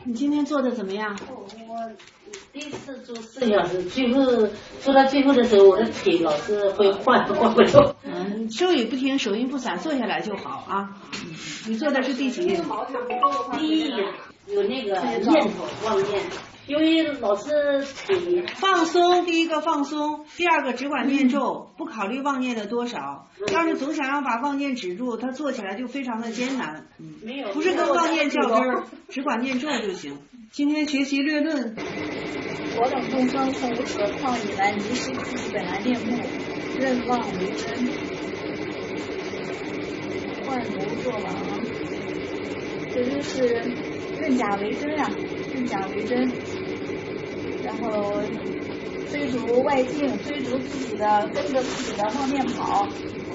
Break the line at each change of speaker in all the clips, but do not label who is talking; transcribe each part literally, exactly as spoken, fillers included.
你今天做的怎么样？
我第一次做四个小时，最后做到最后的时候，我的腿老是会晃晃不动。
嗯，手语不停，手音不散，坐下来就好啊。嗯，你做的是第几？
第一有那个念头妄念，因为老是腿
放松。第一个放松，第二个只管念咒，不考虑妄念的多少。要是总想要把妄念止住，它做起来就非常的艰难。嗯，
没有，
不是跟妄念较真儿，只管念咒就行。今天学习略论。
我等众生从无可抗以来迷失自己本来面目，任妄为真，幻如作狼。这就是认假为真啊，认假为真，然后追逐外境，追逐自己的，跟着自己的妄念跑，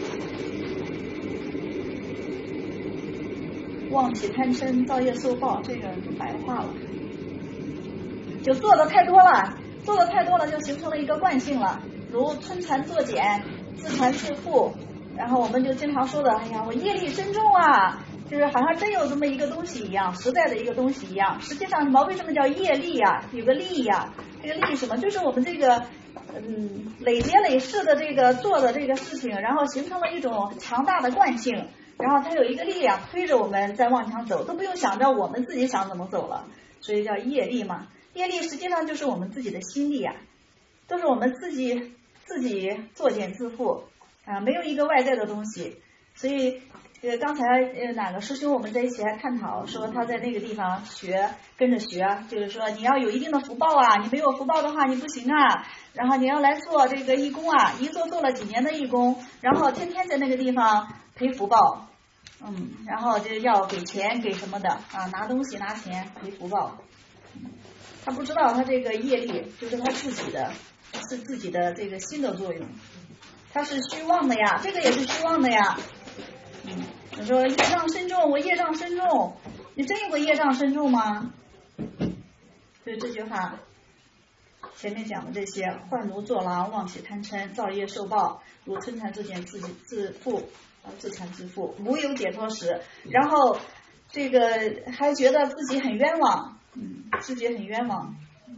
妄起贪嗔，造业受报，这个就白话了。就做的太多了，做的太多了，就形成了一个惯性了，如吞禅作茧，自残自负。然后我们就经常说的，哎呀，我业力深重啊，就是好像真有这么一个东西一样，实在的一个东西一样。实际上什么？为什么叫业力啊？有个力呀、啊，这个力什么？就是我们这个嗯累劫累世的这个做的这个事情，然后形成了一种强大的惯性，然后它有一个力量推着我们在往前走，都不用想着我们自己想怎么走了，所以叫业力嘛。业力实际上就是我们自己的心力啊，都是我们自己自己作茧自缚啊，没有一个外在的东西。所以呃，刚才呃哪个师兄我们在一起还探讨说他在那个地方学跟着学，就是说你要有一定的福报啊，你没有福报的话你不行啊，然后你要来做这个义工啊，一做做了几年的义工，然后天天在那个地方赔福报，嗯，然后就要给钱给什么的啊，拿东西拿钱赔福报。他不知道他这个业力就是他自己的，是自己的这个心的作用，他是虚妄的呀，这个也是虚妄的呀。嗯，你说业障深重，我业障深重，你真有个业障深重吗？所以这句话前面讲的这些，幻如作狼，妄起贪嗔，造业受报，如吞禅作茧，自己自负啊，自残自负，无有解脱时。然后这个还觉得自己很冤枉，嗯，自己很冤枉。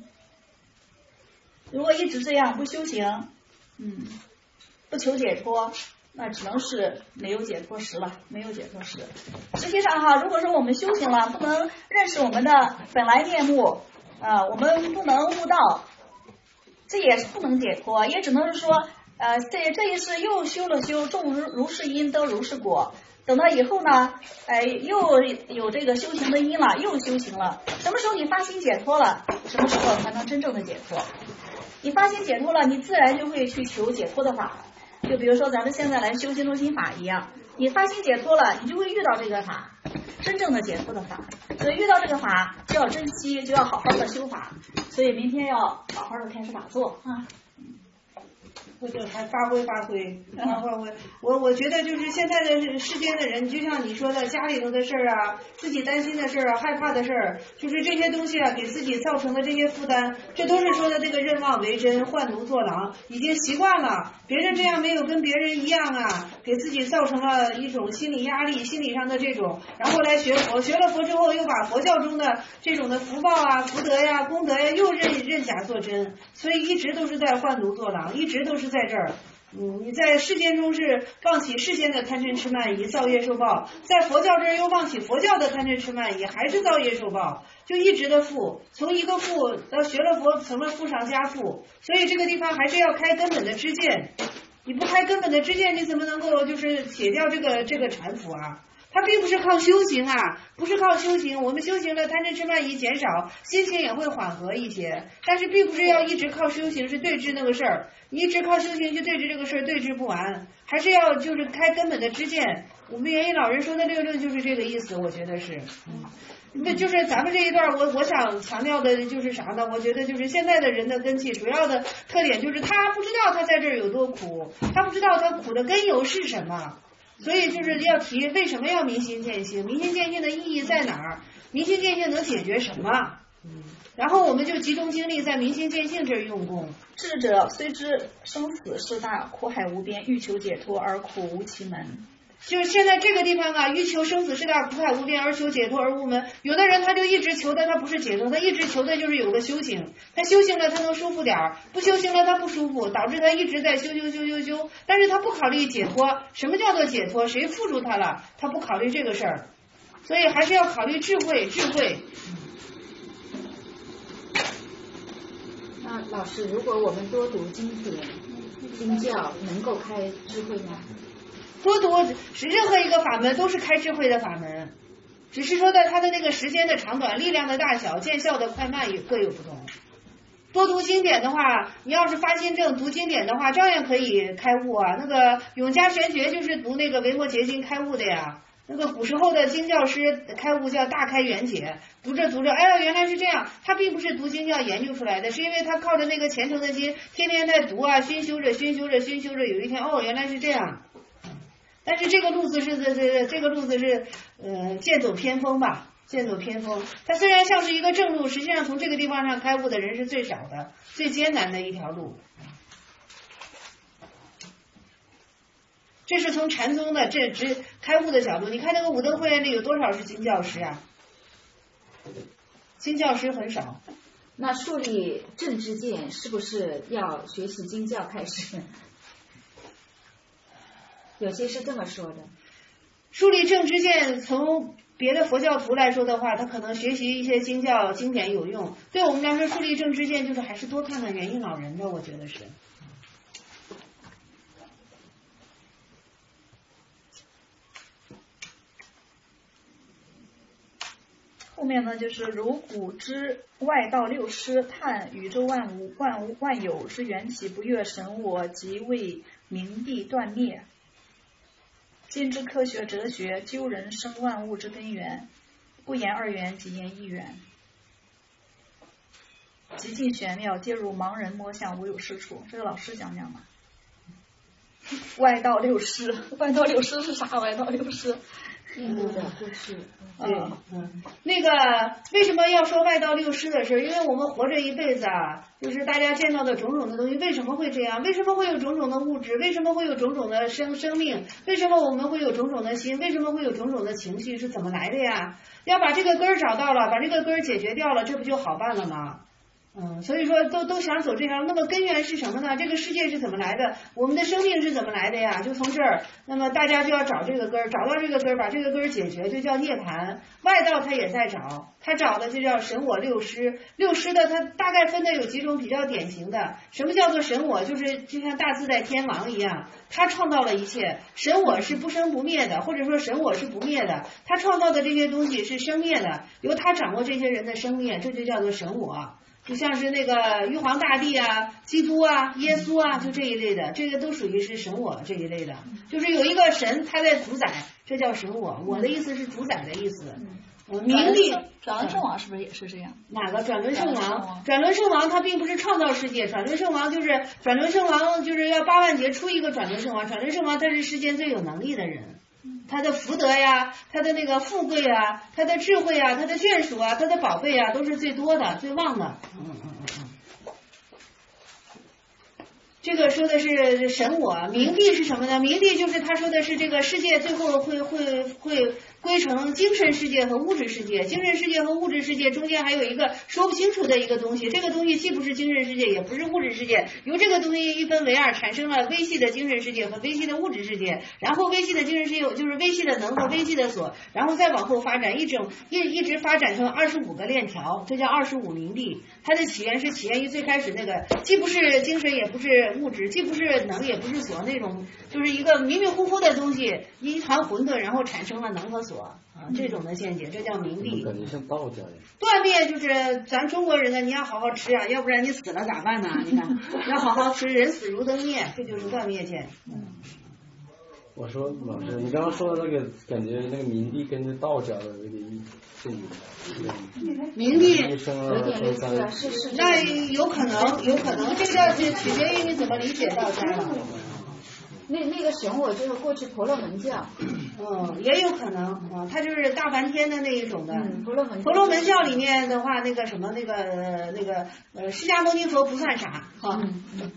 如果一直这样不修行，嗯，不求解脱，那只能是没有解脱时了，没有解脱时。实际上哈，如果说我们修行了，不能认识我们的本来面目啊、呃，我们不能悟道，这也是不能解脱，也只能是说，呃，这这一世又修了修，种如如是因，得如是果。等到以后呢，哎，又有这个修行的因了，又修行了。什么时候你发心解脱了，什么时候才能真正的解脱？你发心解脱了，你自然就会去求解脱的法。就比如说咱们现在来修心中心法一样，你发心解脱了，你就会遇到这个法，真正的解脱的法。所以遇到这个法就要珍惜，就要好好的修法。所以明天要好好的开始打坐啊。
或者还发挥发挥，发挥。我我觉得就是现在的世间的人，就像你说的，家里头的事儿啊，自己担心的事儿啊，害怕的事儿，就是这些东西啊，给自己造成的这些负担，这都是说的这个任妄为真，换奴作狼，已经习惯了。别人这样没有跟别人一样啊，给自己造成了一种心理压力，心理上的这种，然后来学佛，学了佛之后又把佛教中的这种的福报啊、福德呀、功德呀，又认认假作真，所以一直都是在换奴作狼，一直都是在这儿。嗯，你在世间中是放弃世间的贪嗔痴慢疑，造业受报，在佛教这儿又放弃佛教的贪嗔痴慢疑，还是造业受报，就一直的富，从一个富到学了佛成了富上加富，所以这个地方还是要开根本的知见，你不开根本的知见，你怎么能够就是解掉这个这个缠缚啊？它并不是靠修行啊，不是靠修行，我们修行了贪嗔痴慢疑减少，心情也会缓和一些，但是并不是要一直靠修行是对治那个事儿，你一直靠修行去对治这个事儿，对治不完，还是要就是开根本的知见。我们元一老人说的六论就是这个意思，我觉得是。嗯，那就是咱们这一段我我想强调的就是啥呢？我觉得就是现在的人的根气主要的特点就是他不知道他在这儿有多苦，他不知道他苦的根由是什么。所以就是要提为什么要明心见性，明心见性的意义在哪儿？明心见性能解决什么？嗯，然后我们就集中精力在明心见性这儿用功。
智者虽知生死事大，苦海无边，欲求解脱而苦无其门。
就是现在这个地方啊，欲求生死事大，苦海无边，而求解脱而无门。有的人他就一直求的他不是解脱，他一直求的就是有个修行，他修行了他能舒服点儿，不修行了他不舒服，导致他一直在修修修修修，但是他不考虑解脱。什么叫做解脱？谁缚住他了？他不考虑这个事儿，所以还是要考虑智慧，智慧。
那老师，如果我们多读经典、经教，能够开智慧吗？
多读是任何一个法门都是开智慧的法门，只是说的它的那个时间的长短、力量的大小、见效的快慢也各有不同。多读经典的话，你要是发心正读经典的话，照样可以开悟啊。那个永嘉玄觉就是读那个维摩诘经开悟的呀。那个古时候的经教师开悟叫大开圆解，读着读着，哎呀，原来是这样。他并不是读经教研究出来的，是因为他靠着那个虔诚的心，天天在读啊，熏修着、熏修着、熏修着，有一天，哦，原来是这样。但是这个路子是这这这个路子是呃剑走偏锋吧，剑走偏锋。它虽然像是一个正路，实际上从这个地方上开悟的人是最少的、最艰难的一条路。这是从禅宗的这直开悟的角度。你看那个五灯会里有多少是经教师啊？经教师很少。
那树立正知见是不是要学习经教开始？有些是这么说的。
树立正知见，从别的佛教徒来说的话，他可能学习一些经教经典有用。对我们来说，树立正知见就是还是多看看元婴老人的，我觉得是。
后面呢，就是如古之外道六师，探宇宙万物万物万有之缘起，不越神我，即为明地断灭。今之科学哲学，究人生万物之根源，不言二元，即言一元。极尽玄妙，皆如盲人摸象，无有是处。这个老师讲讲吧。外道六师，外道六师是啥？外道六师。
印度的故事，
对，嗯，那个为什么要说外道六师的事？因为我们活着一辈子啊，就是大家见到的种种的东西，为什么会这样？为什么会有种种的物质？为什么会有种种的生生命？为什么我们会有种种的心？为什么会有种种的情绪？是怎么来的呀？要把这个根儿找到了，把这个根儿解决掉了，这不就好办了吗？嗯，所以说都都想走这条，那么根源是什么呢？这个世界是怎么来的？我们的生命是怎么来的呀？就从这儿，那么大家就要找这个根儿，找到这个根儿，把这个根儿解决，就叫涅槃。外道他也在找，他找的就叫神我六师。六师的他大概分的有几种比较典型的。什么叫做神我？就是就像大自在天王一样，他创造了一切。神我是不生不灭的，或者说神我是不灭的，他创造的这些东西是生灭的，由他掌握这些人的生灭，这就叫做神我。就像是那个玉皇大帝啊、基督啊、耶稣啊，就这一类的，这个都属于是神我这一类的。就是有一个神他在主宰，这叫神我。我的意思是主宰的意思。嗯，名利
转轮圣王是不是也是这样？
哪个转轮圣王？转轮圣王他并不是创造世界，转轮圣王就是转轮圣王就是要八万劫出一个转轮圣王，转轮圣王他是世间最有能力的人。他的福德呀，他的那个富贵啊，他的智慧啊，他的眷属啊，他的宝贝啊，都是最多的、最旺的。嗯嗯嗯嗯。这个说的是神我，明帝是什么呢？明帝就是他说的是这个世界最后会会会归成精神世界和物质世界，精神世界和物质世界中间还有一个说不清楚的一个东西，这个东西既不是精神世界，也不是物质世界，由这个东西一分为二，产生了微细的精神世界和微细的物质世界，然后微细的精神世界就是微细的能和微细的所，然后再往后发展，一整一一直发展成二十五个链条，这叫二十五明帝。它的起源是起源于最开始那个既不是精神也不是物质，既不是能也不是所，那种就是一个迷迷糊糊的东西，一团混沌，然后产生了能和所啊，这种的见解，这叫明帝。
感觉像道家呀。
断灭就是咱中国人呢，你要好好吃啊，要不然你死了咋办呢？你看，要好好吃，人死如灯灭，这就是断灭见。嗯。
我说老师，你刚刚说的那个，感觉那个明帝跟着道家的有点意思。
明帝
有点类似，
那有可能，有可能，这个要取决于你怎么理解道家了。
那那个神我就是过去婆罗门教，
嗯，也有可能啊，它就是大梵天的那一种的。
嗯，婆罗门
婆罗门教里面的话，那个什么，那个那个呃，释迦牟尼佛不算啥哈。
嗯嗯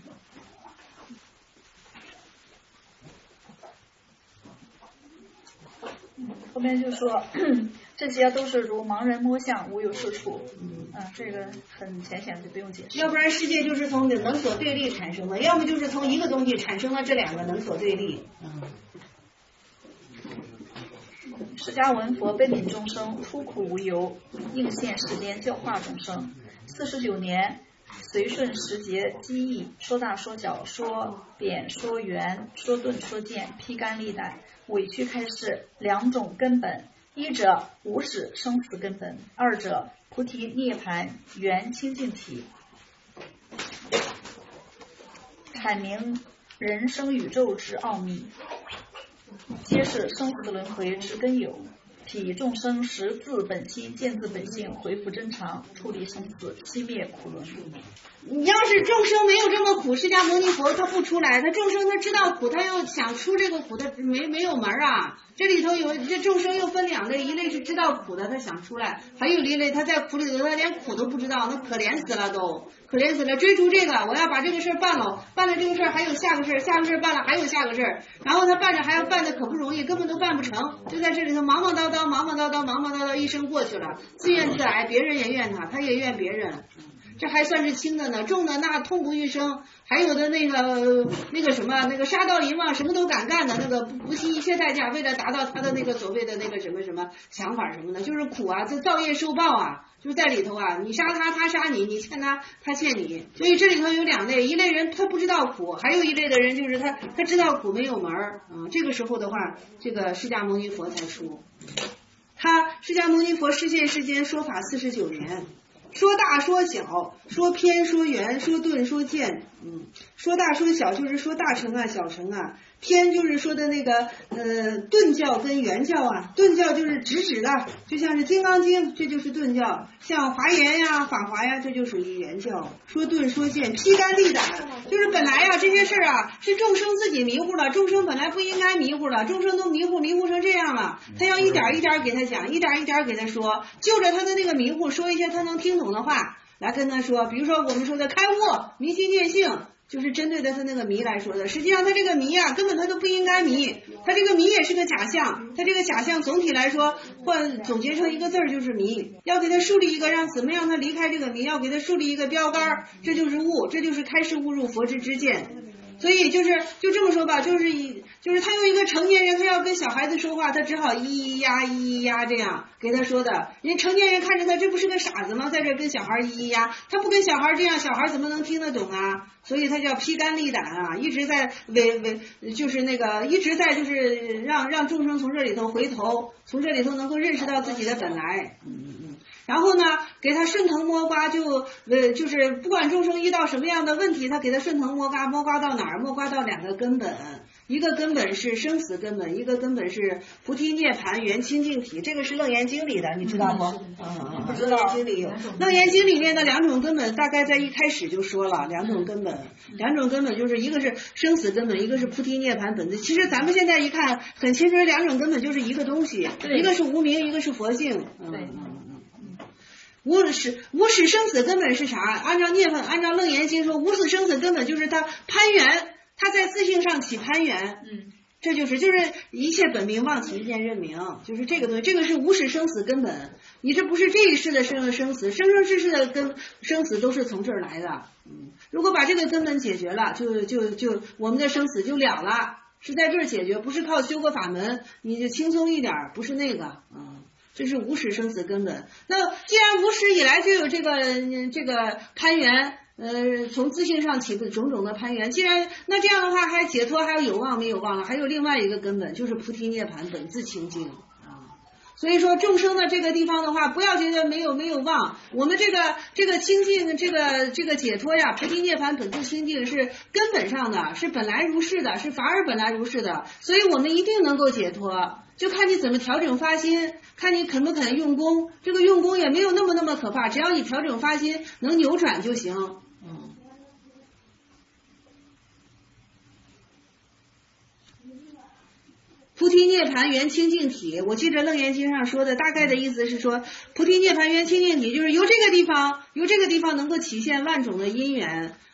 后面就说这些都是如盲人摸象，无有是处。嗯，这个很浅显，就不用解释。
要不然世界就是从能所对立产生的，要么就是从一个东西产生了这两个能所对立。嗯。
释迦文佛悲悯众生，出苦无由，应现世间教化众生。四十九年，随顺时节机意，说大说小，说扁说圆，说钝说剑，披肝沥胆，委屈开示两种根本：一者无始生死根本，二者菩提涅槃圆清净体，阐明人生宇宙之奥秘，皆是生死轮回之根由，体众生识自本心，见自本性，回复真常，处理生死，熄灭苦轮。
你要是众生没有这么苦，释迦牟尼佛他不出来，他众生他知道苦，他又想出这个苦，他没没有门啊。这里头有这众生又分两类，一类是知道苦的，他想出来；还有一类他在苦里头，他连苦都不知道，那可怜死了都，可怜死了。追逐这个，我要把这个事儿办了，办了这个事儿还有下个事儿，下个事儿办了还有下个事儿，然后他办着还要办的可不容易，根本都办不成，就在这里头忙忙叨叨，忙忙叨叨，忙忙叨叨，一生过去了，自怨自艾，别人也怨他，他也怨别人。这还算是轻的呢，重的那痛不欲生，还有的那个那个什么那个杀盗淫妄什么都敢干的，那个不惜一切代价为了达到他的那个所谓的那个什么什么想法什么的，就是苦啊，这造业受报啊，就在里头啊，你杀他他杀你，你欠他他欠你，所以这里头有两类，一类人他不知道苦，还有一类的人就是他他知道苦没有门儿啊、嗯，这个时候的话，这个释迦牟尼佛才出，他释迦牟尼佛示现世间说法四十九年。说大说小，说偏说圆，说钝说剑，嗯，说大说小就是说大乘啊小乘啊，偏就是说的那个呃顿教跟圆教啊，顿教就是直指的，就像是金刚经，这就是顿教，像华严呀法华呀，这就属于圆教。说钝说剑，披肝沥胆，就是本来呀这些事儿啊是众生自己迷糊了，众生本来不应该迷糊了，众生都迷糊迷糊成这样了，他要一点一点给他讲，一点一点给他说，就着他的那个迷糊说一些他能听懂的话来跟他说，比如说我们说的开悟明心见性，就是针对的他那个迷来说的，实际上他这个迷啊根本他都不应该迷，他这个迷也是个假象，他这个假象总体来说换总结成一个字儿就是迷，要给他树立一个让怎么样他离开这个迷，要给他树立一个标杆，这就是悟，这就是开示悟入佛之知见。所以就是就这么说吧，就是就是他用一个成年人，他要跟小孩子说话，他只好咿咿呀咿咿呀这样给他说的。人成年人看着他，这不是个傻子吗？在这跟小孩咿咿呀，他不跟小孩这样，小孩怎么能听得懂啊？所以他叫披肝沥胆啊，一直在为为就是那个一直在就是让让众生从这里头回头，从这里头能够认识到自己的本来。嗯嗯嗯。然后呢，给他顺藤摸瓜，就呃就是不管众生遇到什么样的问题，他给他顺藤摸瓜，摸瓜到哪儿？摸瓜到两个根本，一个根本是生死根本，一个根本是菩提涅槃圆清净体。这个是楞严经里的，你知道不？嗯，不知道。楞严经里有，楞严经里面的两种根本，大概在一开始就说了两种根本，两种根本就是一个是生死根本，一个是菩提涅槃本质。其实咱们现在一看很清楚，两种根本就是一个东西，一个是无明，一个是佛性。嗯、对。无始无始生死根本是啥？按照涅槃，按照楞严经说，无始生死根本就是他攀缘，他在自性上起攀缘。嗯，这就是就是一切本名妄起一念认明，就是这个东西，这个是无始生死根本。你这不是这一世的生生死，生生世世的根生死都是从这儿来的。嗯，如果把这个根本解决了，就就就我们的生死就了了，是在这儿解决，不是靠修个法门你就轻松一点，不是那个。嗯。这是无始生死根本。那既然无始以来就有这个这个攀缘，呃，从自性上起的种种的攀缘，既然那这样的话，还解脱还有有忘没有忘了，还有另外一个根本，就是菩提涅槃本自清净啊。所以说众生的这个地方的话，不要觉得没有没有忘，我们这个这个清净这个这个解脱呀，菩提涅槃本自清净是根本上的，是本来如是的，是法尔本来如是的，所以我们一定能够解脱。就看你怎么调整发心，看你肯不肯用功，这个用功也没有那么那么可怕，只要你调整发心能扭转就行。嗯。菩提涅槃圆清净体，我记着楞严经上说的大概的意思是说，菩提涅槃圆清净体就是由这个地方由这个地方能够体现万种的因缘，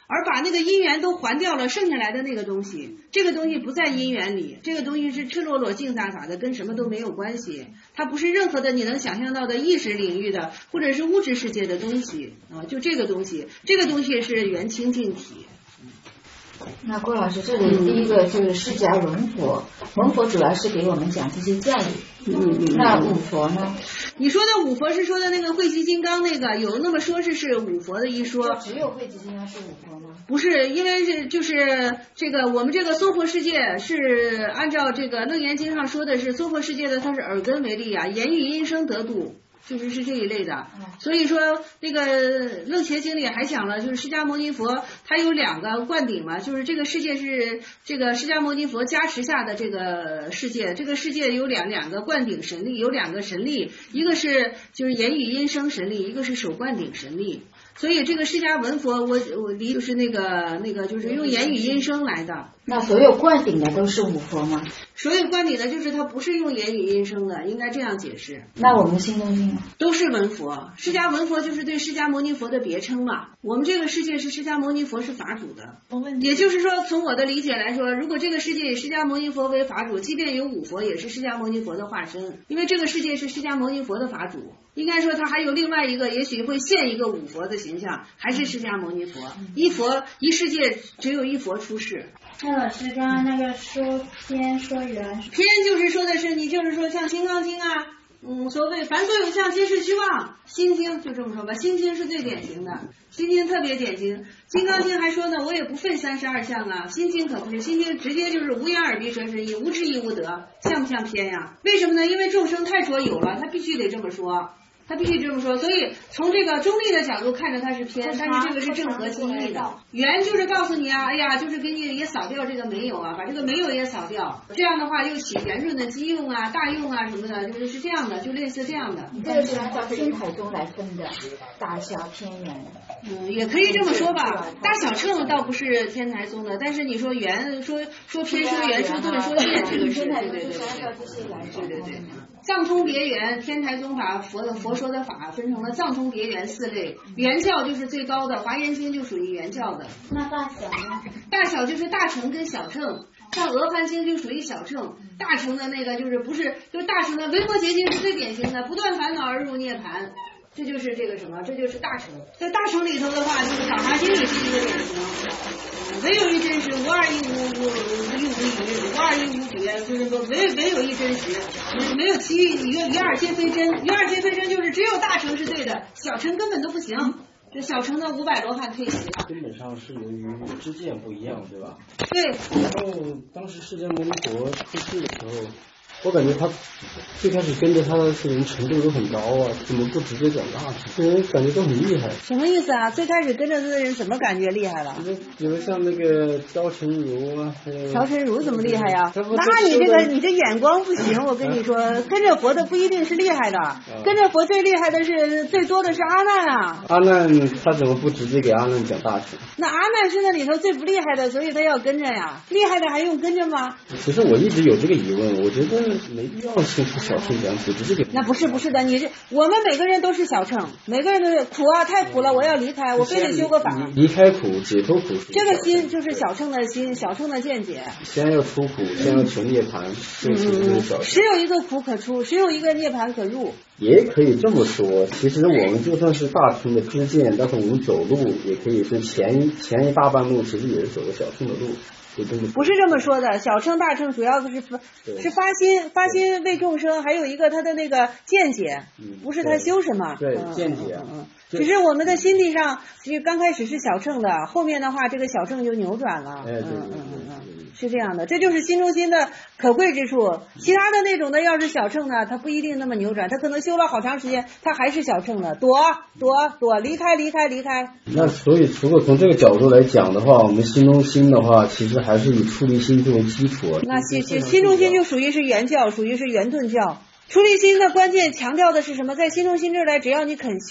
而把那个因缘都还掉了，剩下来的那个东西，这个东西不在因缘里，这个东西是赤裸裸净散法的，跟什么都没有关系，它不是任何的你能想象到的意识领域的或者是物质世界的东西啊，就这个东西，这个东西是缘清净体。
那郭老师，这里第一个就是释迦文佛，文佛主要是给我们讲这些教理。嗯嗯。那五佛呢？
你说的五佛是说的那个慧集金刚那个，有那么说是是五佛的一说。
只有慧集金刚是五佛吗？
不是，因为是就是这个我们这个娑婆世界是按照这个楞严经上说的是娑婆世界的，它是耳根为例啊，言语音声得度。就是是这一类的，所以说那个楞伽经里还讲了，就是释迦牟尼佛他有两个灌顶嘛，就是这个世界是这个释迦牟尼佛加持下的这个世界，这个世界有两两个灌顶神力，有两个神力，一个是就是言语音声神力，一个是手灌顶神力。所以这个释迦文佛，我我离就是那个那个就是用言语音声来的。
那所有灌顶的都是五佛吗？
所有灌顶的就是它不是用言语音声的，应该这样解释。
那我们心中经
都是文佛，释迦文佛就是对释迦牟尼佛的别称嘛。我们这个世界是释迦牟尼佛是法主的，也就是说，从我的理解来说，如果这个世界以释迦牟尼佛为法主，即便有五佛，也是释迦牟尼佛的化身，因为这个世界是释迦牟尼佛的法主。应该说，他还有另外一个，也许会现一个五佛的形象，还是释迦牟尼佛。一佛一世界，只有一佛出世。
那老师刚刚那个说偏说圆，
偏就是说的是你就是说像《金刚经》啊，嗯，所谓凡所有相皆是虚妄，心经就这么说吧，心经是最典型的，心经特别典型。金刚经还说呢，我也不废三十二相啊，心经可不是，心经直接就是无眼耳鼻舌身意，无智亦无得，像不像偏呀？为什么呢？因为众生太着有了，他必须得这么说。他必须这么说，所以从这个中立的角度看着它是偏，但是这个是正合其意的。圆就是告诉你啊，哎呀，就是给你也扫掉这个没有啊，把这个没有也扫掉，这样的话又起圆润的机用啊、大用啊什么的，就是是这样的，就类似这样的。
这个是按照天台宗来分的，大小偏圆。
嗯，也可以这么说吧。大小乘倒不是天台宗的，但是你说圆，说说偏说圆，说顿说线，这个是对对对对对对对。藏通别圆，天台宗把佛的佛说的法分成了藏通别圆四类，圆教就是最高的，华严经就属于圆教的。
那大小呢？
大小就是大乘跟小乘，像阿含经就属于小乘，大乘的那个就是不是，就是大乘的维摩诘经是最典型的，不断烦恼而入涅槃。这就是这个什么，这就是大乘。在大乘里头的话，就是《法华经》里是一个典型，唯有一真实，无二一无无无一无余，无二一无绝，就是说唯唯有一真实，没有其余一一二皆非真，一二皆非真就是只有大乘是对的，小乘根本都不行。这小乘的五百罗汉退席了，
根本上是由于知见不一样，对吧？
对。
然后当时释迦牟尼佛出世的时候，我感觉他最开始跟着他的人程度都很高啊，怎么不直接讲大乘？这人感觉都很厉害。
什么意思啊？最开始跟着他的人怎么感觉厉害了？
比如像那个赵成儒啊，还有
赵成儒怎么厉害呀？那你这个你这眼光不行，我跟你说，跟着佛的不一定是厉害的，跟着佛最厉害的是最多的是阿难啊。
阿难他怎么不直接给阿难讲大乘？
那阿难是那里头最不厉害的，所以他要跟着呀。厉害的还用跟着吗？
其实我一直有这个疑问，我觉得没必要先出小乘讲解，只是给
那不是不是的，你是我们每个人都是小乘，每个人都是苦啊，太苦了，我要离开，我非得修个法。
离开苦，解脱苦。
这个心就是小乘的心，小乘的见解。
先要出苦，先要求涅槃，这是就是小乘。
只有一个苦可出，只有一个涅槃可入。
也可以这么说，其实我们就算是大乘的知见，但是我们走路也可以是前一前一大半路，其实也是走个小乘的路。
不是这么说的，小乘大乘主要是发是发心，发心为众生，还有一个他的那个见解，不是他修什么。
对，见解。
嗯，只是我们的心地上，其实刚开始是小乘的，后面的话这个小乘就扭转了。
哎，对对
对对，是这样的，这就是心中心的可贵之处。其他的那种的，要是小乘的，他不一定那么扭转，他可能修了好长时间，他还是小乘的，躲躲躲，离开离开离开。
那所以，如果从这个角度来讲的话，我们心中心的话，其实还是以出离心作为基础。
那心心中心就属于是圆教，属于是圆顿教。出离心的关键强调的是什么？在心中心这儿来，只要你肯修，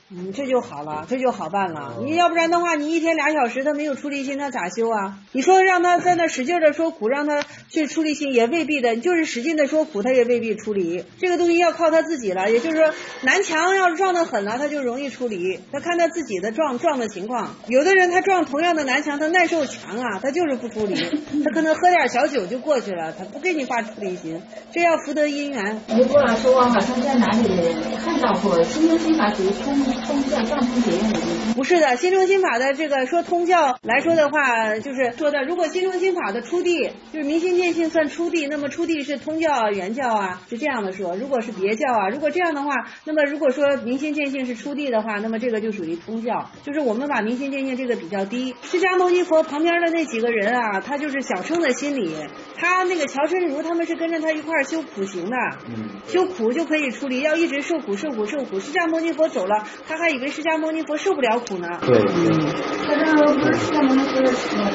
嗯，这就好了，这就好办了。你要不然的话，你一天俩小时他没有出离心，他咋修啊？你说让他在那使劲的说苦，让他去出离心也未必的，就是使劲的说苦，他也未必出离。这个东西要靠他自己了，也就是说南墙要是撞得狠了，他就容易出离。他看他自己的撞撞的情况，有的人他撞同样的南墙，他耐受强啊，他就是不出离，他可能喝点小酒就过去了，他不给你发出离心，这要福德因缘。
你郭老师，我好像在哪里看到过心中心法属于通通教藏通别院的地方。
不是的，心中心法的这个说通教来说的话，就是说的，如果心中心法的出地，就是明心见性算出地，那么出地是通教啊、原教啊，是这样的说。如果是别教啊，如果这样的话，那么如果说明心见性是出地的话，那么这个就属于通教，就是我们把明心见性这个比较低。释迦牟尼佛旁边的那几个人啊，他就是小乘的心理，他那个乔真如他们是跟着他一块儿修苦行的，修苦就可以出离，要一直受苦受苦受苦。释迦牟尼佛走了，他还以为释迦牟尼佛受不了苦呢。
对，
嗯，
他这不是释迦牟尼佛的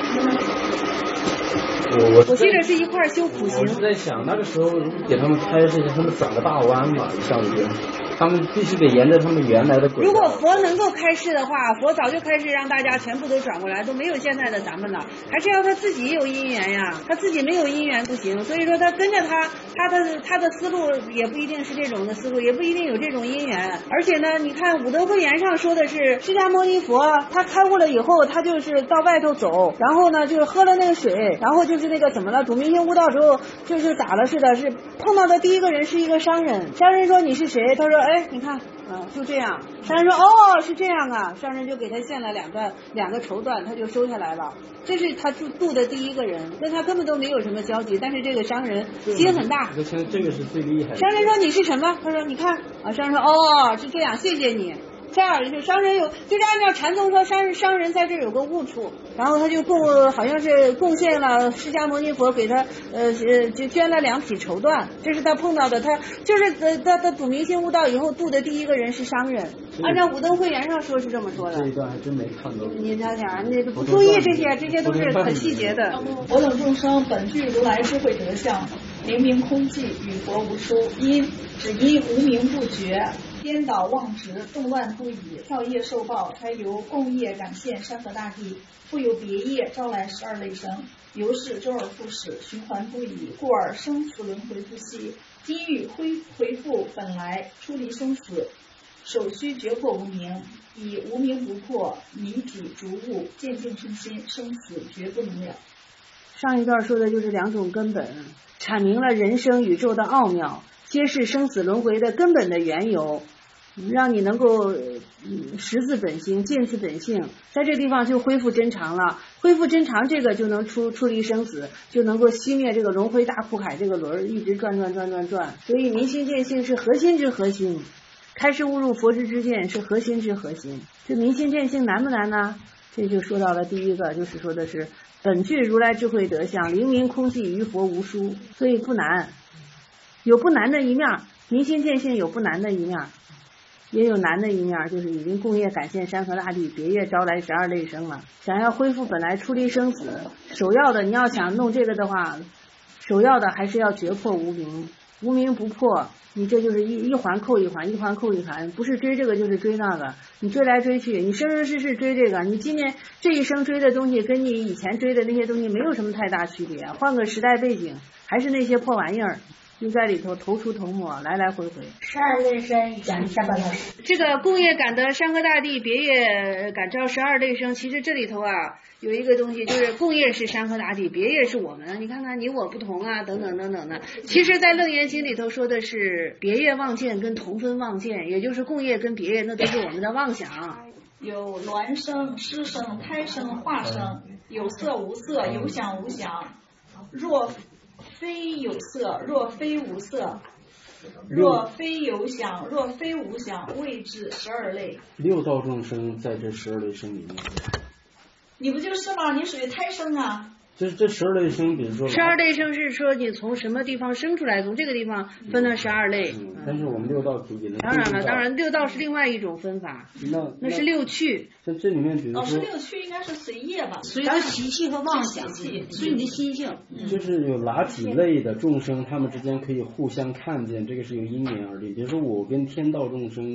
我
我记得是一块儿修苦行。
我是在想那个时候给他们开示一下，他们转个大弯嘛，上去，他们必须得沿着他们原来的轨道。
如果佛能够开示的话，佛早就开始让大家全部都转过来，都没有现在的咱们了。还是要他自己有因缘呀，他自己没有因缘不行。所以说他跟着他，他的他的思路也不一定是这种的思路，也不一定有这种因缘。而且呢，你看《五德会言》上说的是释迦牟尼佛他开悟了以后，他就是到外头走，然后呢就是喝了那个水，然后就是那个怎么了，主明星悟道之后就是咋了似的，是碰到的第一个人是一个商人。商人说你是谁？他说哎你看。嗯，就这样。商人说哦是这样啊，商人就给他献了两个两个绸缎，他就收下来了。这是他度度的第一个人，跟他根本都没有什么交集，但是这个商人心很大。
我现在这个是最厉害的。
商人说你是什么？他说你看啊，商人说哦是这样，谢谢你。这样就商人有，就是按照禅宗说，商商人在这有个悟处，然后他就贡，好像是贡献了释迦牟尼佛给他呃呃就捐了两匹绸缎，这是他碰到的，他就是呃他他主明心悟道以后度的第一个人是商人，按照《五德会言》上说是这么说的。
这一段还真没看到。
你瞧瞧，你不注意这些，这些都是很细节的。
我等众生本具如来智慧德相，明明空寂，与佛无殊，因只因无明不觉。颠倒妄执，动乱不已，跳业受报，才由共业感现山河大地，复有别业招来十二类生，由是周而复始，循环不已，故而生死轮回不息。今欲恢恢复本来，出离生死，首须觉破无明，以无明不破，迷己逐物，渐进身心，生死绝不能了。
上一段说的就是两种根本，阐明了人生宇宙的奥妙，揭示生死轮回的根本的缘由，让你能够识自本心，见自本性，在这地方就恢复真常了。恢复真常，这个就能出出离生死，就能够熄灭这个轮回大苦海这个轮一直转转转转转。所以明心见性是核心之核心，开示悟入佛之之见是核心之核心。这明心见性难不难呢？这就说到了第一个，就是说的是本具如来智慧德相，灵明空寂，于佛无殊，所以不难。有不难的一面，明心见性有不难的一面，也有难的一面，就是已经共业感现山河大地，别业招来十二类生了。想要恢复本来出离生死，首要的你要想弄这个的话，首要的还是要觉破无明，无明不破，你这就是一一环扣一环，一环扣一环，不是追这个就是追那个，你追来追去，你生生世世追这个，你今年这一生追的东西跟你以前追的那些东西没有什么太大区别，换个时代背景，还是那些破玩意儿。就在里头头出头没，来来回回。
十二类生讲一下吧，老师。
这个共业感得山河大地，别业感召十二类生。其实这里头啊有一个东西，就是共业是山河大地，别业是我们。你看看你我不同啊，等等等等的。其实，在楞严经里头说的是别业妄见跟同分妄见，也就是共业跟别业，那都是我们的妄想。
有孪生、师生、胎生、化生，有色无色，有想无想。若非有色，若非无色，若非有想，若非无想，谓之十二类。
六道众生在这十二类生里面，
你不就是吗？你属于胎生啊。
这这十二类生，比如说
十二类生是说你从什么地方生出来，从这个地方分了十二类。
嗯，但是我们六道可以能。
当然了，当然六道是另外一种分法，
那
那是六趣。
像这里面，比如说，
老师六趣应该是随业吧？
随着习气和妄想，随你的心性。
就是有哪几类的众生，他们之间可以互相看见，这个是由因缘而定。比如说我跟天道众生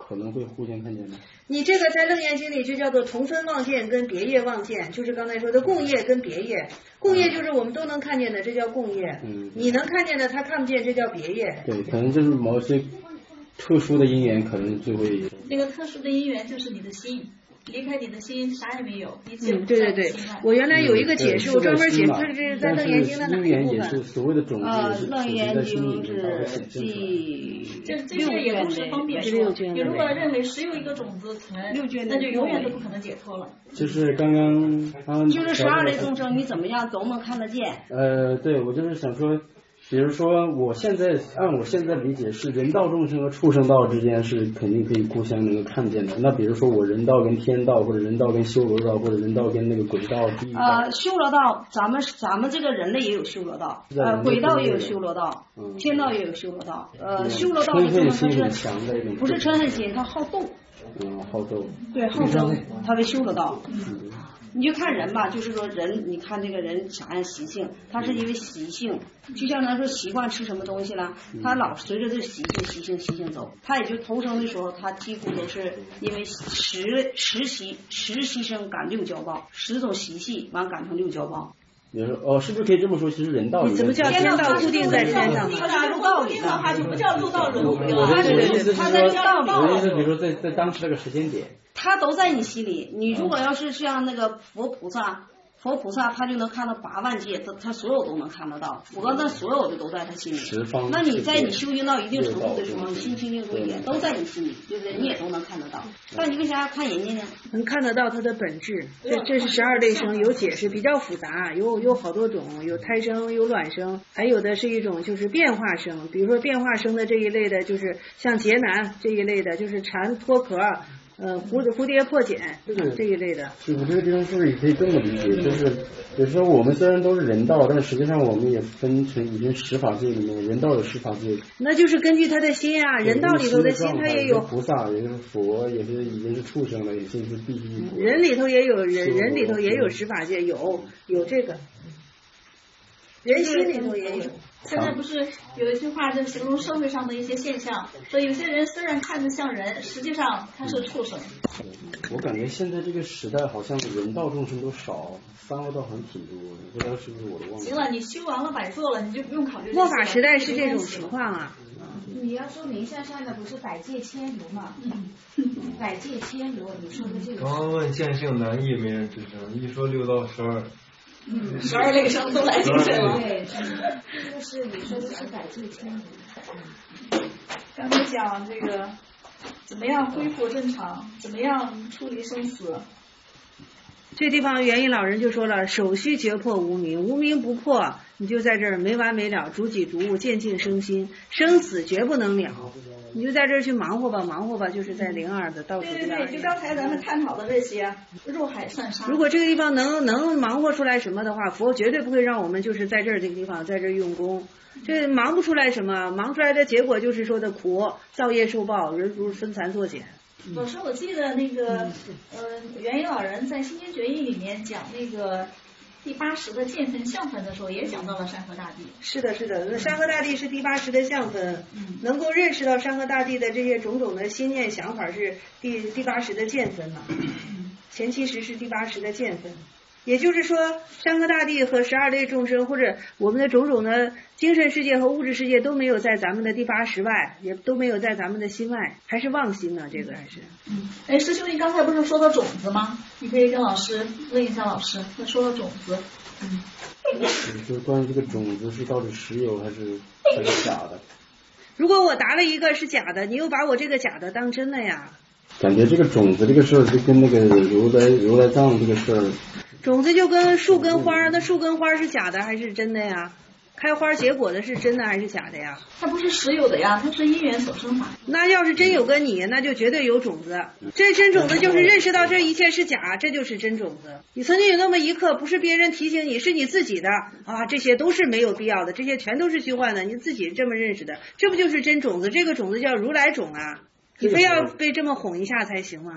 可能会互相看见的。
你这个在楞严经里就叫做同分望见跟别业望见，就是刚才说的共业跟别业。共业就是我们都能看见的，这叫共业。嗯，你能看见的他看不见，这叫别业。
对，可能就是某些特殊的因缘，可能就会。
那个特殊的因缘就是你的心。离开你的心啥也没有，一切
嗯，对对对，我原来有一个解释，我专门解释这是在楞严经的哪一部分？
所谓的种子
啊，楞严经是第
这这些也都是方便说。你如果认为只有一个种子存，那就永远都不可能解脱了。
就是刚刚刚
就是十二类众生，你怎么样都能看得见。
呃，对，我就是想说。比如说，我现在按我现在理解是人道众生和畜生道之间是肯定可以互相能够看见的。那比如说我人道跟天道，或者人道跟修罗道，或者人道跟那个鬼道、地狱道。
呃，修罗道，咱们咱们这个人类也有修罗道，呃，鬼道也有修罗道，嗯、天道也有修罗道。呃，嗯、修罗道的众生它是不是嗔恨心，它好斗。
嗯，好斗。
对，好斗，它为修罗道。嗯你就看人吧，就是说人，你看这个人啥样习性，他是因为习性，就像咱说习惯吃什么东西了，他老随着这习性、习性、习性走，他也就投生的时候，他几乎都是因为十十习十习生感六交报，十种习气完感成六交报。
你说哦，是不是可以这么说？其实人道
你怎么叫天道固定在天上？
它是六道里的话就不叫六道轮回了，
它是
它在六道里。
我的意思，比如说在在当时那个时间点。
他都在你心里，你如果要是像那个佛菩萨，佛菩萨他就能看到八万界，他他所有都能看得到，佛那所有的都在他心里。那你在你修行到一定程度的时候，你心清净慧也都在你心里，对不对？你也都能看得到。但你为啥要看人家呢？能看得到它的本质。这这是十二类生，有解释，比较复杂，有有好多种，有胎生，有卵生，还有的是一种就是变化生，比如说变化生的这一类的，就是像劫难这一类的，就是蝉脱壳。呃，蝴蝴蝶破茧，这个这一类的。
是我这个地方是不是也可以这么理解？就是有时候我们虽然都是人道，但实际上我们也分成已经十法界里面，人道有十法界。
那就是根据他的心啊，人道里头的心他也有。
菩萨也是佛，也是已经是畜生了，已经是地狱。
人里头也有人，人里头也有十法界，有有这个。人心里头也有。
现在不是有一句话就形容社会上的一些现象，说有些人虽然看着像人，实际上他是畜生。
我感觉现在这个时代好像人道众生都少，三恶道好像挺多的，不知道是不是我的忘记。
行了，你修完了百座了，你就不用考虑。
末法时代是这种情况啊。
你要说明向上的不是百界千流嘛？嗯，百界千流，你说的这个。
刚刚问见性难易，没人吱声，一说六到十二。
嗯，十二类生都来精神了。
对，这个是你说的是百界千流。
刚才讲这个怎么样恢复正常，怎么样处理生死。
这地方元音老人就说了，首须决破无明，无明不破，你就在这儿没完没了，逐己逐物，渐进生心，生死绝不能了。你就在这儿去忙活吧，忙活吧，就是在零二的到处
对对对，就刚才咱们探讨的这些，入海算杀。
如果这个地方能能忙活出来什么的话，佛绝对不会让我们就是在这儿这个地方在这儿用功。这忙不出来什么，忙出来的结果就是说的苦，造业受报，人如分残作茧。
老师，我记得那个呃，元音老人在《心经决议》里面讲那个第八识的见分相分的时候，也讲到了山河大地。
是的，是的，山河大地是第八识的相分，嗯、能够认识到山河大地的这些种种的心念想法是第第八识的见分嘛。嗯、前七识是第八识的见分。也就是说，山河大地和十二类众生，或者我们的种种的精神世界和物质世界都没有在咱们的第八识外，也都没有在咱们的心外，还是妄心呢？这个还是。
嗯，哎，师兄，你刚才不是说到种子吗？你可以跟老师问一下老师，他说到种子。嗯。
就是关于这个种子是到底实有还是还是假的？
如果我答了一个是假的，你又把我这个假的当真的呀？
感觉这个种子这个事儿就跟那个如来如来藏这个事儿。
种子就跟树跟花，那树跟花是假的还是真的呀？开花结果的是真的还是假的呀？
它不是实有的呀，它是因缘所生法。
那要是真有个你，那就绝对有种子。这真种子就是认识到这一切是假，这就是真种子。你曾经有那么一刻，不是别人提醒你，是你自己的啊，这些都是没有必要的，这些全都是虚幻的，你自己这么认识的，这不就是真种子？这个种子叫如来种啊，你非要被这么哄一下才行吗？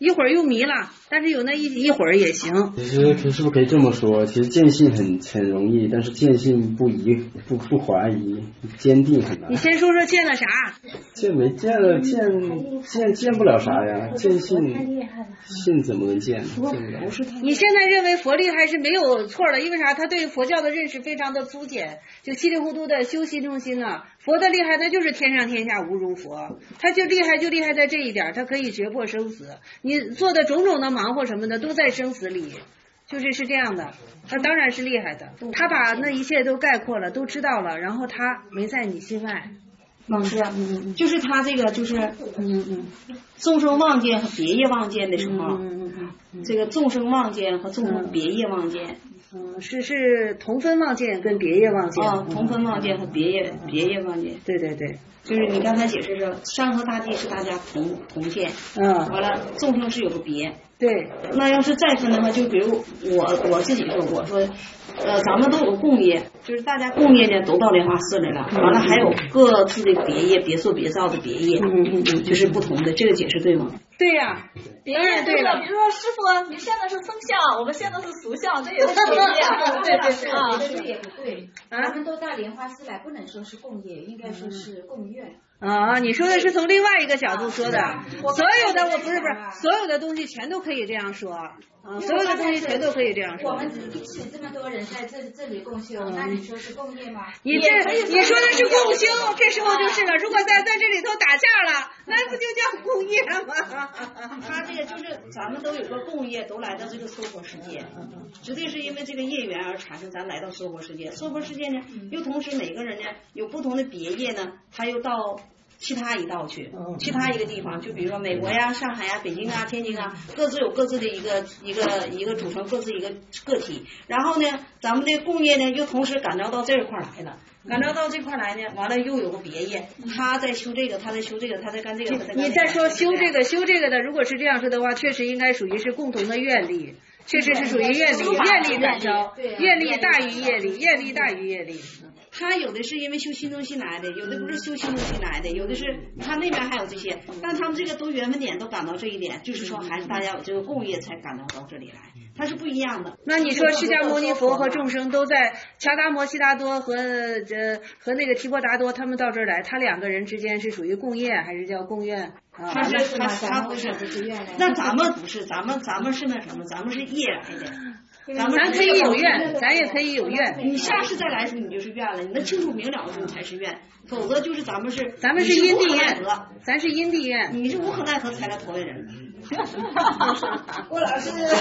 一会儿又迷了，但是有那一一会儿也行。
其实是不是可以这么说？其实见性很很容易，但是见性不疑不不怀疑，坚定很难。
你先说说见了啥？
见没见了？见见见不了啥呀？见性性怎么能见？见不了。
你现在认为佛厉害是没有错的，因为啥？他对佛教的认识非常的粗浅，就稀里糊涂的修习中心啊。佛的厉害，那就是天上天下无如佛，他就厉害就厉害在这一点，他可以决破生死。你做的种种的忙活什么的，都在生死里，就是是这样的。他当然是厉害的，他把那一切都概括了，都知道了，然后他没在你心外。
老师，嗯，就是他这个就是嗯嗯，众生望见和别业望见的时候，嗯嗯嗯，这个众生望见和众生别业望见。
嗯，是是同分望见跟别业望见。
哦，同分望见和别业别业望见。
对对对，
就是你刚才解释说，山河大地是大家同同见，
嗯，
完了众生是有个别。
对，
那要是再分的话，就比如我我自己说，我说，呃，咱们都有个共业，就是大家共业呢都到莲花寺来了，完了还有各自的别业，别塑别造的别业，嗯嗯嗯，就是不同的，这个解释对吗？
对呀，
别业对了，比如说师傅，你现在是僧校，我们现在是俗校，这也是别业，对对对
啊，这也不对，咱们都到莲花寺来，不能说是共业，应该说是共愿。
啊，你说的是从另外一个角度说的，所有的我不是不是，所有的东西全都可以这样说，啊，所有的东西全都可以这样说。
我们一起这么多人在这这里共修，那你说是共业吗？
你这你说的是共修，这时候就是了。如果在在这里头打架了，那不就叫共业吗？
他这个就是咱们都有个共业，都来到这个娑婆世界，绝对是因为这个业缘而产生，咱来到娑婆世界。娑婆世界呢，又同时每个人呢有不同的别业呢，他又到其他一道去，其他一个地方，就比如说美国呀、上海呀、北京啊、天津啊，各自有各自的一个一个一个组成各自一个个体。然后呢，咱们的共业呢，又同时感召到这块来了，感召到这块来呢，完了又有个别业，他在修这个，他在修这个，他在干这个，他在干这个。
你再说修这个修这个的，如果是这样说的话，确实应该属于是共同的愿力，确实是属于愿力，愿力感召，愿力大于业力，业力大于业力。
他有的是因为修心中心来的，有的不是修心中心来的，有的是他那边还有这些，但他们这个都缘分点都赶到这一点，就是说还是大家有这个共业才赶到到这里来，它是不一样的。
那你说释迦牟尼佛和众生都在乔达摩悉达多和呃和那个提婆达多他们到这儿来，他两个人之间是属于共业还是叫共愿？
啊，他是他他不是，那咱们不是，咱们咱们是那什么，咱们是业来的。
咱们可以有愿，咱也可以有愿。
你下次再来的时候，你就是愿了。你能清楚明了的时候才是愿，否则就是咱们是
咱们是因地愿，咱是因地愿，
你是无可奈何才来投的人。
郭老师，对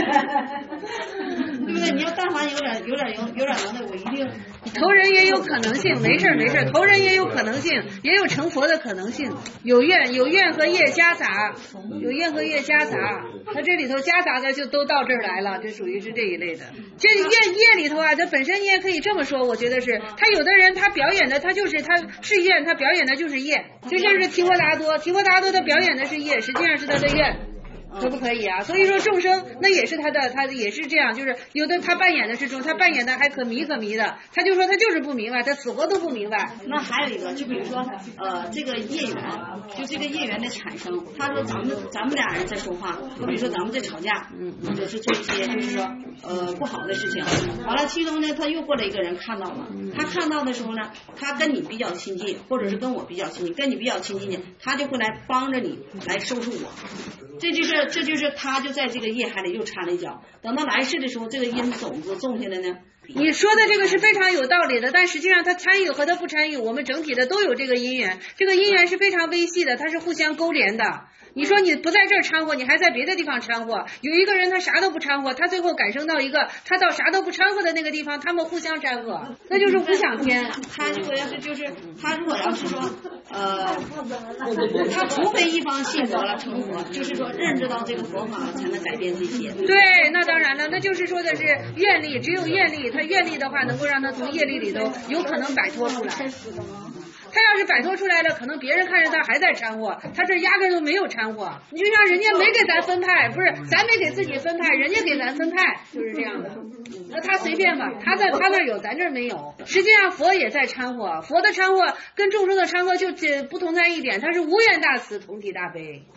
不对？你要但凡有点有点有有点能耐，我一定
投人也有可能性，没事没事，投人也有可能性，也有成佛的可能性。有愿有愿和业夹杂，有愿和业夹杂，它这里头夹杂的就都到这儿来了，这属于是这一类的。这业业里头啊，它本身你也可以这么说，我觉得是，他有的人他表演的他就是他是愿，他表演的就是业，就像是提婆达多，提婆达多他表演的是业，实际上是他的愿。可不可以啊？所以说众生那也是他的，他也是这样，就是有的他扮演的是众，他扮演的还可迷可迷的，他就说他就是不明白，他死活都不明白。
那还有一个，就比如说呃这个业缘，就这个业缘的产生，他说咱们咱们俩人在说话，就比如说咱们在吵架，嗯，或者是做一些就是说呃不好的事情，完了其中呢他又过来一个人看到了，他看到的时候呢，他跟你比较亲近，或者是跟我比较亲近，跟你比较亲近呢，他就会来帮着你来收拾我。这就是这就是他就在这个业海里又掺了一脚，等到来世的时候，这个因种子种下来呢。
你说的这个是非常有道理的，但实际上他参与和他不参与，我们整体的都有这个因缘，这个因缘是非常微细的，它是互相勾连的。你说你不在这儿掺和，你还在别的地方掺和，有一个人他啥都不掺和，他最后改生到一个他到啥都不掺和的那个地方，他们互相掺和，那就是无想天。
他如果要是就是他如果要是说呃他除非一方信佛了成佛，就是说认知到这个佛法了才能改变这些。
对，那当然了，那就是说的是愿力，只有愿力，他愿力的话能够让他从业力里头有可能摆脱出来。他要是摆脱出来了，可能别人看着他还在掺和，他这压根都没有掺和。你就像人家没给咱分派，不是咱没给自己分派，人家给咱分派，就是这样的。那他随便吧，他在他那有，咱这儿没有。实际上佛也在掺和，佛的掺和跟众生的掺和就不同在一点，他是无缘大慈，同体大悲。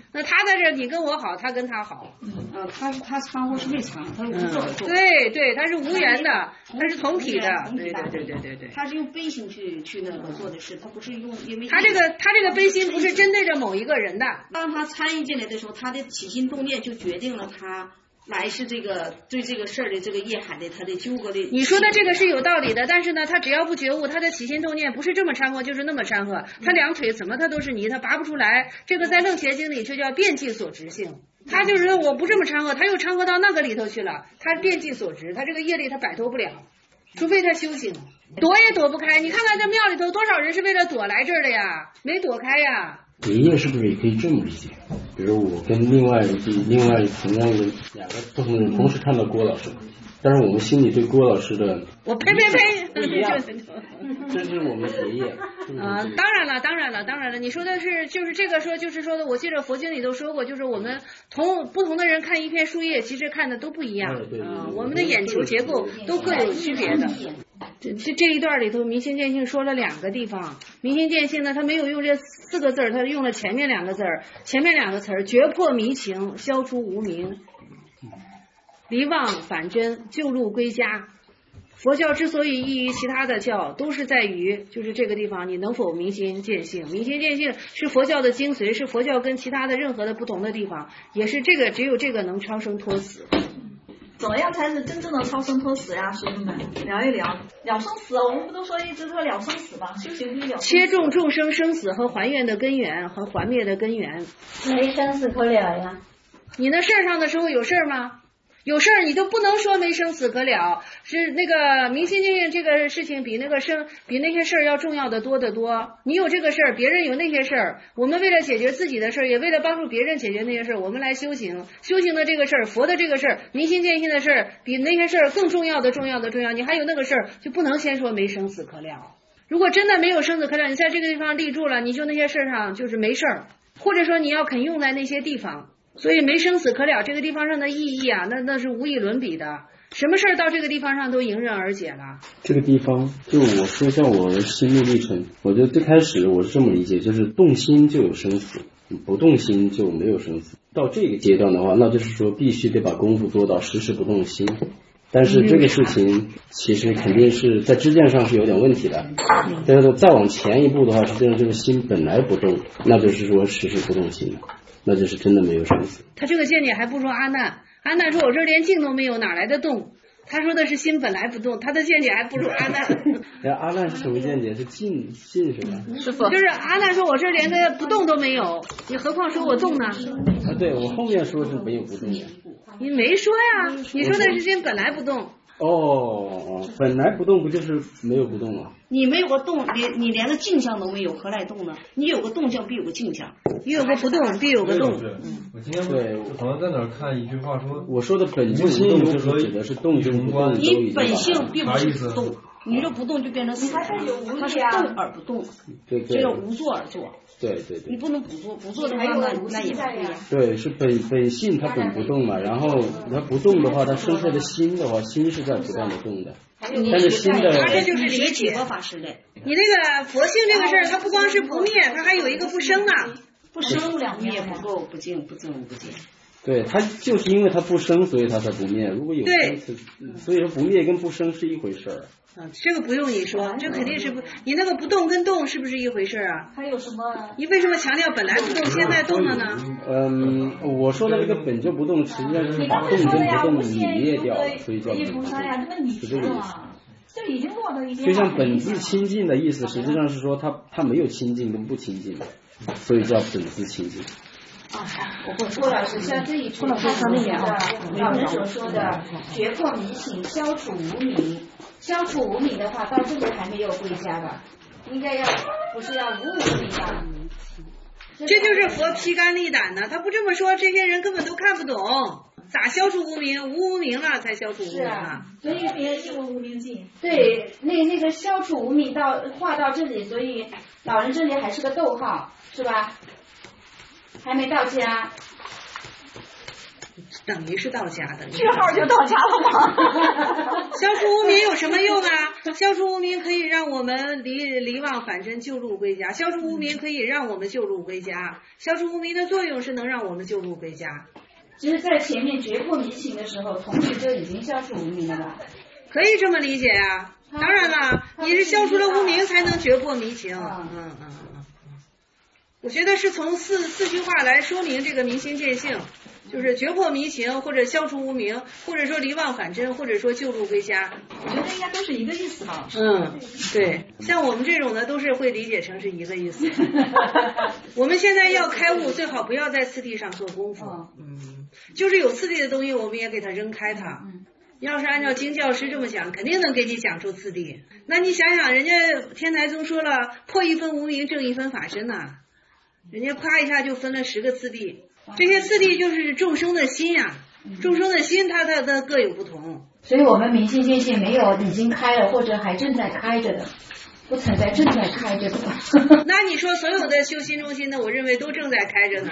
那他在这，你跟我好，他跟他好。
嗯，他他掺和是没掺和，他是无作而作。
对对，他是无缘的，他是同体的。对对对对对对。
他是用悲心去去那个做的事，他不是用因为。
他这个他这个悲心不是针对着某一个人的。
当他参与进来的时候，他的起心动念就决定了他。来是这个对这个事儿的这个业海的他的纠葛的，
你说的这个是有道理的，但是呢，他只要不觉悟，他的起心动念不是这么掺和就是那么掺和，他两腿怎么他都是泥，他拔不出来。这个在楞伽经里就叫遍计所执性，他就是说我不这么掺和，他又掺和到那个里头去了，他遍计所执，他这个业力他摆脱不了，除非他修行，躲也躲不开。你看看这庙里头多少人是为了躲来这儿的呀，没躲开呀。
结业是不是也可以这么理解？比如我跟另外另外同样的两个不同的人同时看到郭老师，但是我们心里对郭老师的
我呸呸呸
不一样，这是我们结业。
啊、呃，当然了，当然了，当然了，你说的是就是这个说就是说的，我记得佛经里都说过，就是我们同不同的人看一片树叶，其实看的都不一样啊、呃，我们的眼球结构都各有区别的。这这这一段里头，明心见性说了两个地方，明心见性呢，他没有用这四个字儿，他用了前面两个字儿，前面两个词儿，决破迷情，消除无明，离妄反真，救路归家。佛教之所以异于其他的教，都是在于就是这个地方，你能否明心见性？明心见性是佛教的精髓，是佛教跟其他的任何的不同的地方，也是这个只有这个能超生脱死。
怎么样才是真正的超生脱死呀，师兄们？聊一聊了生死，我们不都说一直说了生死吗？修行必了。
切中众生生死和还愿的根源和还灭的根源。
没生死可了呀。
你那事儿上的时候有事儿吗？有事儿你就不能说没生死可了，是那个明心见性这个事情比那个生比那些事儿要重要的多得多。你有这个事儿，别人有那些事儿，我们为了解决自己的事儿，也为了帮助别人解决那些事儿，我们来修行。修行的这个事儿，佛的这个事儿，明心见性的事儿，比那些事儿更重要的重要的重要。你还有那个事儿，就不能先说没生死可了。如果真的没有生死可了，你在这个地方立住了，你就那些事儿上就是没事儿，或者说你要肯用在那些地方。所以没生死可了这个地方上的意义啊，那那是无以伦比的。什么事儿到这个地方上都迎刃而解了。
这个地方，就我说一下我的心路历程。我觉得最开始我是这么理解，就是动心就有生死，不动心就没有生死。到这个阶段的话，那就是说必须得把功夫做到时时不动心。但是这个事情其实肯定是在支见上是有点问题的。但是再往前一步的话，实际上就是心本来不动，那就是说时时不动心了。那就是真的没有生死。
他这个见解还不如阿难，阿难说我这连静都没有，哪来的动？他说的是心本来不动，他的见解还不如阿难。
哎，阿难是什么见解？是静静是吧？
是否就是阿难说我这连个不动都没有，你何况说我动呢？
啊，对，我后面说是没有不动的。
你没说呀，你说的是心本来不动。
哦，本来不动不就是没有不动吗？
你没有个动，连你连个镜像都没有，何来动呢？你有个动像必有个镜像，
你有个不动必有个动。
我今天对好像在哪儿看一句话说，
我说的本性不动就是指的是动跟不动。
你本性并不是不动，你这不动就变成死，它是动而不动，
对对，
这叫无作而作。
对对对，
你不能不做，不做的话那那也不对呀。
对，是本本性它本不动嘛，然后它不动的话，它生出来的心的话，心是在不断的动的。但是心的，
他这就是理解
法师的。
你那个佛性这个事儿，它不光是不灭，它还有一个不生啊，
不生两灭不够，不净不增不减。
对，它就是因为它不生，所以它才不灭。如果有生，所以说不灭跟不生是一回事儿。
啊，这个不用你说，这肯定是不，你那个不动跟动是不是一回事啊？
还有什么？
你为什么强调本来不动，现在动了呢？
嗯，我说的这个本就不动，实际上就是把动跟不动你灭掉，所以叫本不动，是这个意思。
就已经落到一边。
就像本自清净的意思，实际上是说它它没有清净跟不清净的，所以叫本自清净。
啊，郭老师，像这一处就是老人所说的决破迷情，消除无明。消除无明的话，到这里还没有归家吧？应该要不是要无无明吧？
这就是佛披肝沥胆的，他不这么说，这些人根本都看不懂。咋消除无明？无无明了才消除无明啊！
所以别人一无无明尽。
对，那那个消除无明到画到这里，所以老人这里还是个逗号，是吧？还没到家。
等于是到家的。
句号就到家了吗？
消除无明有什么用啊？消除无明可以让我们离离妄反真，救入归家。消除无明可以让我们救入归家。消除无明的作用是能让我们救入归家。
其实，在前面觉破迷情的时候，同时就已经消除无明了吧？
可以这么理解啊。当然了，你是消除了无明才能觉破迷情。嗯嗯嗯。我觉得是从四四句话来说明这个明心见性，就是觉破迷情，或者消除无明，或者说离妄反真，或者说救入归家。
我觉得应该都是一个意思吧。
嗯，对，像我们这种的都是会理解成是一个意思。我们现在要开悟，最好不要在次第上做功夫。嗯，就是有次第的东西，我们也给它扔开它。嗯。要是按照经教师这么讲，肯定能给你讲出次第。那你想想，人家天台宗说了，破一分无明，正一分法身呐、啊。人家夸一下就分了十个次第，这些次第就是众生的心呀、啊，众生的心它它它各有不同。
所以我们明心见性没有已经开了或者还正在开着的，不存在正在开着的。
那你说所有的修心中心的，我认为都正在开着呢。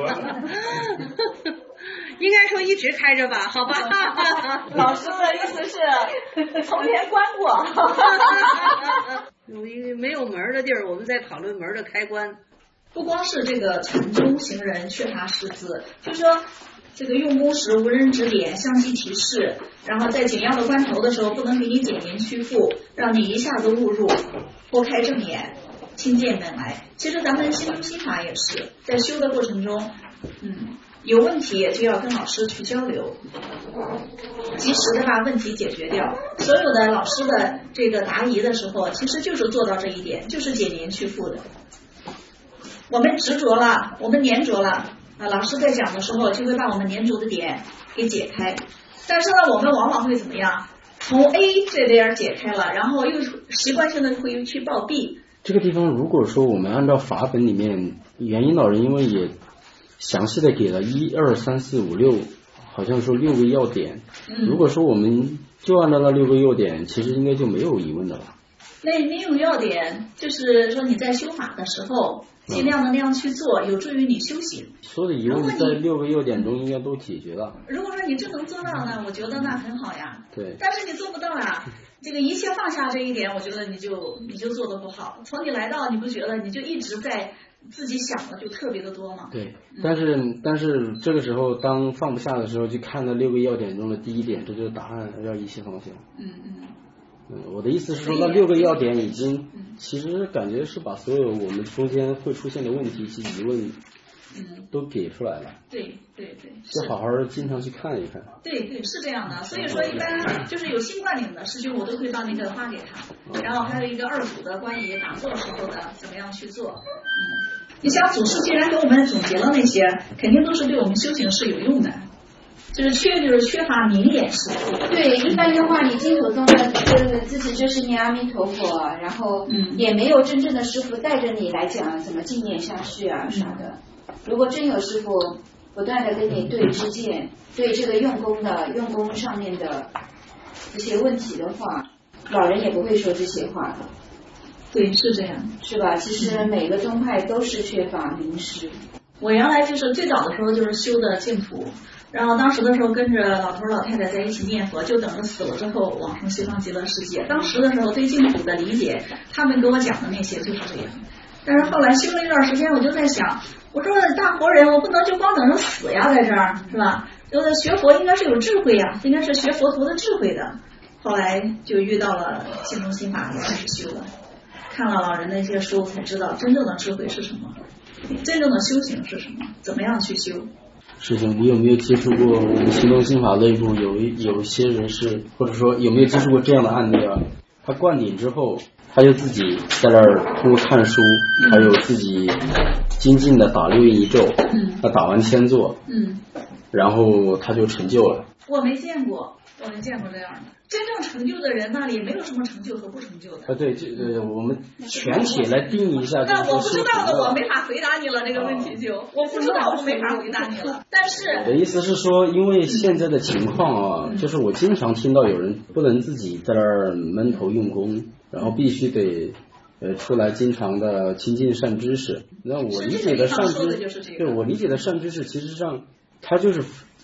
应该说一直开着吧，好吧。
老师的意思是从前关过。
有一个没有门的地儿，我们在讨论门的开关。
不光是这个禅宗行人缺乏识字，就说这个用功时无人指点，相继提示，然后在紧要的关头的时候不能给你简言屈服，让你一下子误入，拨开正眼，听见本来。其实咱们心中心法也是在修的过程中，嗯，有问题就要跟老师去交流，及时的把问题解决掉。所有的老师的这个答疑的时候，其实就是做到这一点，就是简言屈服的。我们执着了，我们粘着了啊！老师在讲的时候就会把我们粘着的点给解开，但是呢，我们往往会怎么样？从 A 这边解开了，然后又习惯性的会去报 B。
这个地方如果说我们按照法本里面，元音老人因为也详细的给了一二三四五六，好像说六个要点。嗯、如果说我们就按照那六个要点，其实应该就没有疑问的了。
那没有要点，就是说你在修法的时候。尽量的那样去做，有助于你修行。
所有的疑问在六个要点中应该都解决了。
如果说你真能做到呢，我觉得那很好呀。
对。
但是你做不到呀，这个一切放下这一点，我觉得你就你就做得不好。从你来到，你不觉得你就一直在自己想的就特别的多吗？
对。嗯、但是但是这个时候，当放不下的时候，就看那六个要点中的第一点，这就是答案，要一切放下。
嗯嗯。
嗯，我的意思是说，那六个要点已经，其实感觉是把所有我们中间会出现的问题及疑问，嗯，都给出来了。
对对对，
就好好经常去看一看。
对对，是这样的。所以说，一般就是有新冠领的师兄，我都会把那个发给他。然后还有一个二组的关于打坐时候的怎么样去做。嗯，你想祖师既然给我们总结了那些，肯定都是对我们修行是有用的。就是缺就是缺乏明眼识图。
对，一般的话，你净土宗的就是自己就是念阿弥陀佛，然后也没有真正的师傅带着你来讲怎么纪念下去啊啥的。如果真有师傅不断的跟你对知见，对这个用功的用功上面的这些问题的话，老人也不会说这些话的。
对，是这样，
是吧？其实每个宗派都是缺乏名师。
我原来就是最早的时候就是修的净土。然后当时的时候跟着老头老太太在一起念佛，就等着死了之后往生西方极乐世界。当时的时候对净土的理解，他们给我讲的那些就是这样。但是后来修了一段时间，我就在想，我说大活人，我不能就光等着死呀，在这儿是吧？就是学佛应该是有智慧呀，应该是学佛陀的智慧的。后来就遇到了心中心法，就开始修了。看了老人的一些书，才知道真正的智慧是什么，真正的修行是什么，怎么样去修。
师兄，你有没有接触过我们行动心法内部有有一些人是，或者说有没有接触过这样的案例啊？他灌顶之后，他就自己在那儿通过看书，嗯、还有自己精进的打六印一咒，嗯，他打完千座，嗯，然后他就成就了。
我没见过，我没见过这样的。真正成就的人那里没有什么成就和不成就的。
啊，对，这呃，我们全体来定义一下。
那我不知道的，我没法回答你了。这个问题就我不知道，我没法回答你了。但是
我的意思是说，因为现在的情况啊，就是我经常听到有人不能自己在那儿闷头用功，然后必须得呃出来经常的亲近善知识。那我理解的善知识，对我理解的善知识，其实上它就是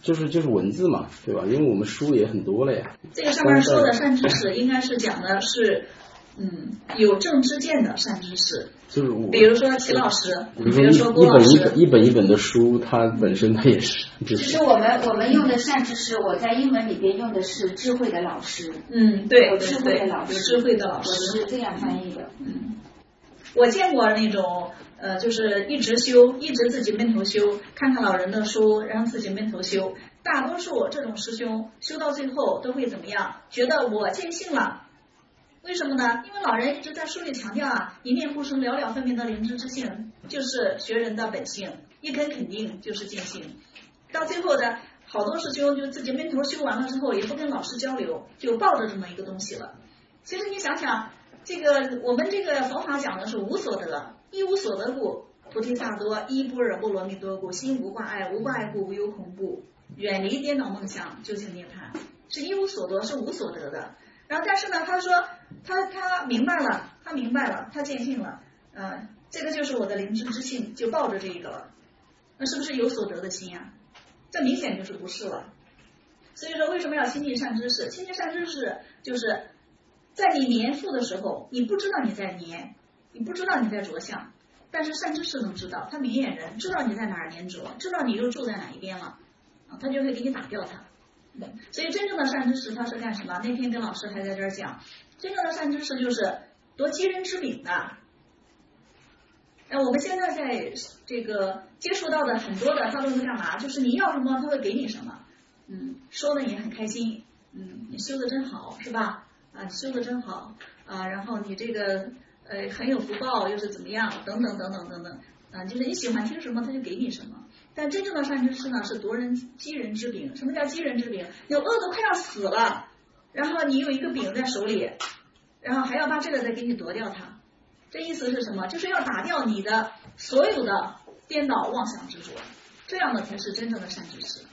就是就是文字嘛，对吧？因为我们书也很多了呀。
这个上面说的善知识，应该是讲的是，嗯，有正知见的善知识。
就是我，
比如说齐老师，
比
如说郭老师，
一本一本一本的书，它本身它也是。
其实我们我们用的善知识，我在英文里边用的是智慧的老师。
嗯，对，
有智慧的老师，
智慧的老师，
我是这样翻译的。
嗯，我见过那种呃，就是一直修，一直自己闷头修，看看老人的书，然后自己闷头修。大多数这种师兄修到最后都会怎么样？觉得我见性了。为什么呢？因为老人一直在书里强调啊，一念不生，了了分明的灵知之性，就是学人的本性，一根肯定就是见性。到最后的好多师兄就自己闷头修完了之后，也不跟老师交流，就抱着这么一个东西了。其实你想想，这个我们这个佛法讲的是无所得，一无所得故，菩提萨埵，依般若波罗蜜多故，心无挂碍，无挂碍故无有恐怖，远离颠倒梦想，究竟涅槃，是一无所得，是无所得的。然后但是呢，他说他他明白了，他明白了，他见性了，嗯、呃，这个就是我的灵知之性，就抱着这个了。那是不是有所得的心呀、啊？这明显就是不是了。所以说为什么要亲近善知识？亲近善知识就是在你年复的时候，你不知道你在年，你不知道你在着相，但是善知识能知道，他明眼人知道你在哪儿年着，知道你又住在哪一边了，啊，他就会给你打掉它。所以真正的善知识他是干什么？那天跟老师还在这儿讲，真正的善知识就是夺其人之柄的。那我们现在在这个接触到的很多的，他都是干嘛？就是你要什么，他会给你什么。嗯，说的你很开心，嗯，你修的真好，是吧？啊，修的真好啊，然后你这个呃很有福报，又是怎么样？等等等等等等，啊，就是你喜欢听什么，他就给你什么。但真正的善知识呢，是夺人击人之柄。什么叫击人之柄？有恶都快要死了，然后你有一个柄在手里，然后还要把这个再给你夺掉它。这意思是什么？就是要打掉你的所有的颠倒妄想执着，这样的才是真正的善知识。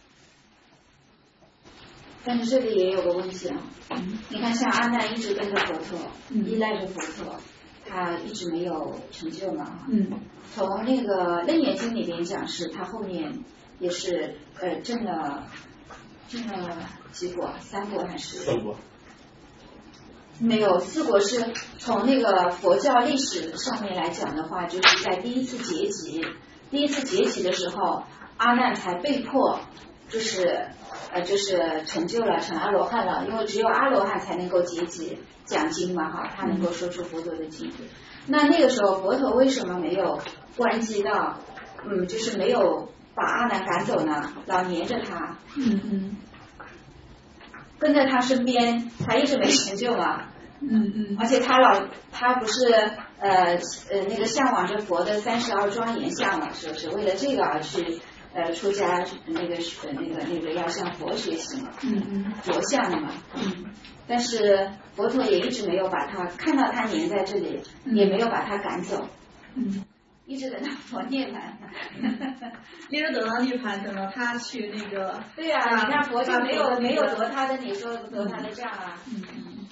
但是这里也有个问题啊，嗯、你看像阿难一直跟着佛陀，
嗯、
依赖着佛陀，他一直没有成就嘛。
嗯。
从那个《楞严经》里边讲是，他后面也是呃证了证了几果，三果还是？
四果。
没有，四果是从那个佛教历史上面来讲的话，就是在第一次结集，第一次结集的时候，阿难才被迫就是呃就是成就了成阿罗汉了，因为只有阿罗汉才能够结集讲经嘛哈，他能够说出佛陀的经典。那那个时候佛陀为什么没有关机到，嗯，就是没有把阿难赶走呢？老黏着他，
嗯嗯，
跟在他身边，他一直没成就嘛，
嗯嗯，
而且他老他不是呃呃那个向往着佛的三十二庄严相嘛，是不是为了这个而去呃出家那个那个那个要向佛学习嘛，
嗯嗯，
着相的嘛，
嗯，
但是佛陀也一直没有把他看到他黏在这里，
嗯、
也没有把他赶走，
嗯，
一直等到佛涅槃，
一直等到涅槃，等到他去那个，
对呀、啊，你看佛就没有没有夺他的，你说夺他的这样啊，
嗯嗯，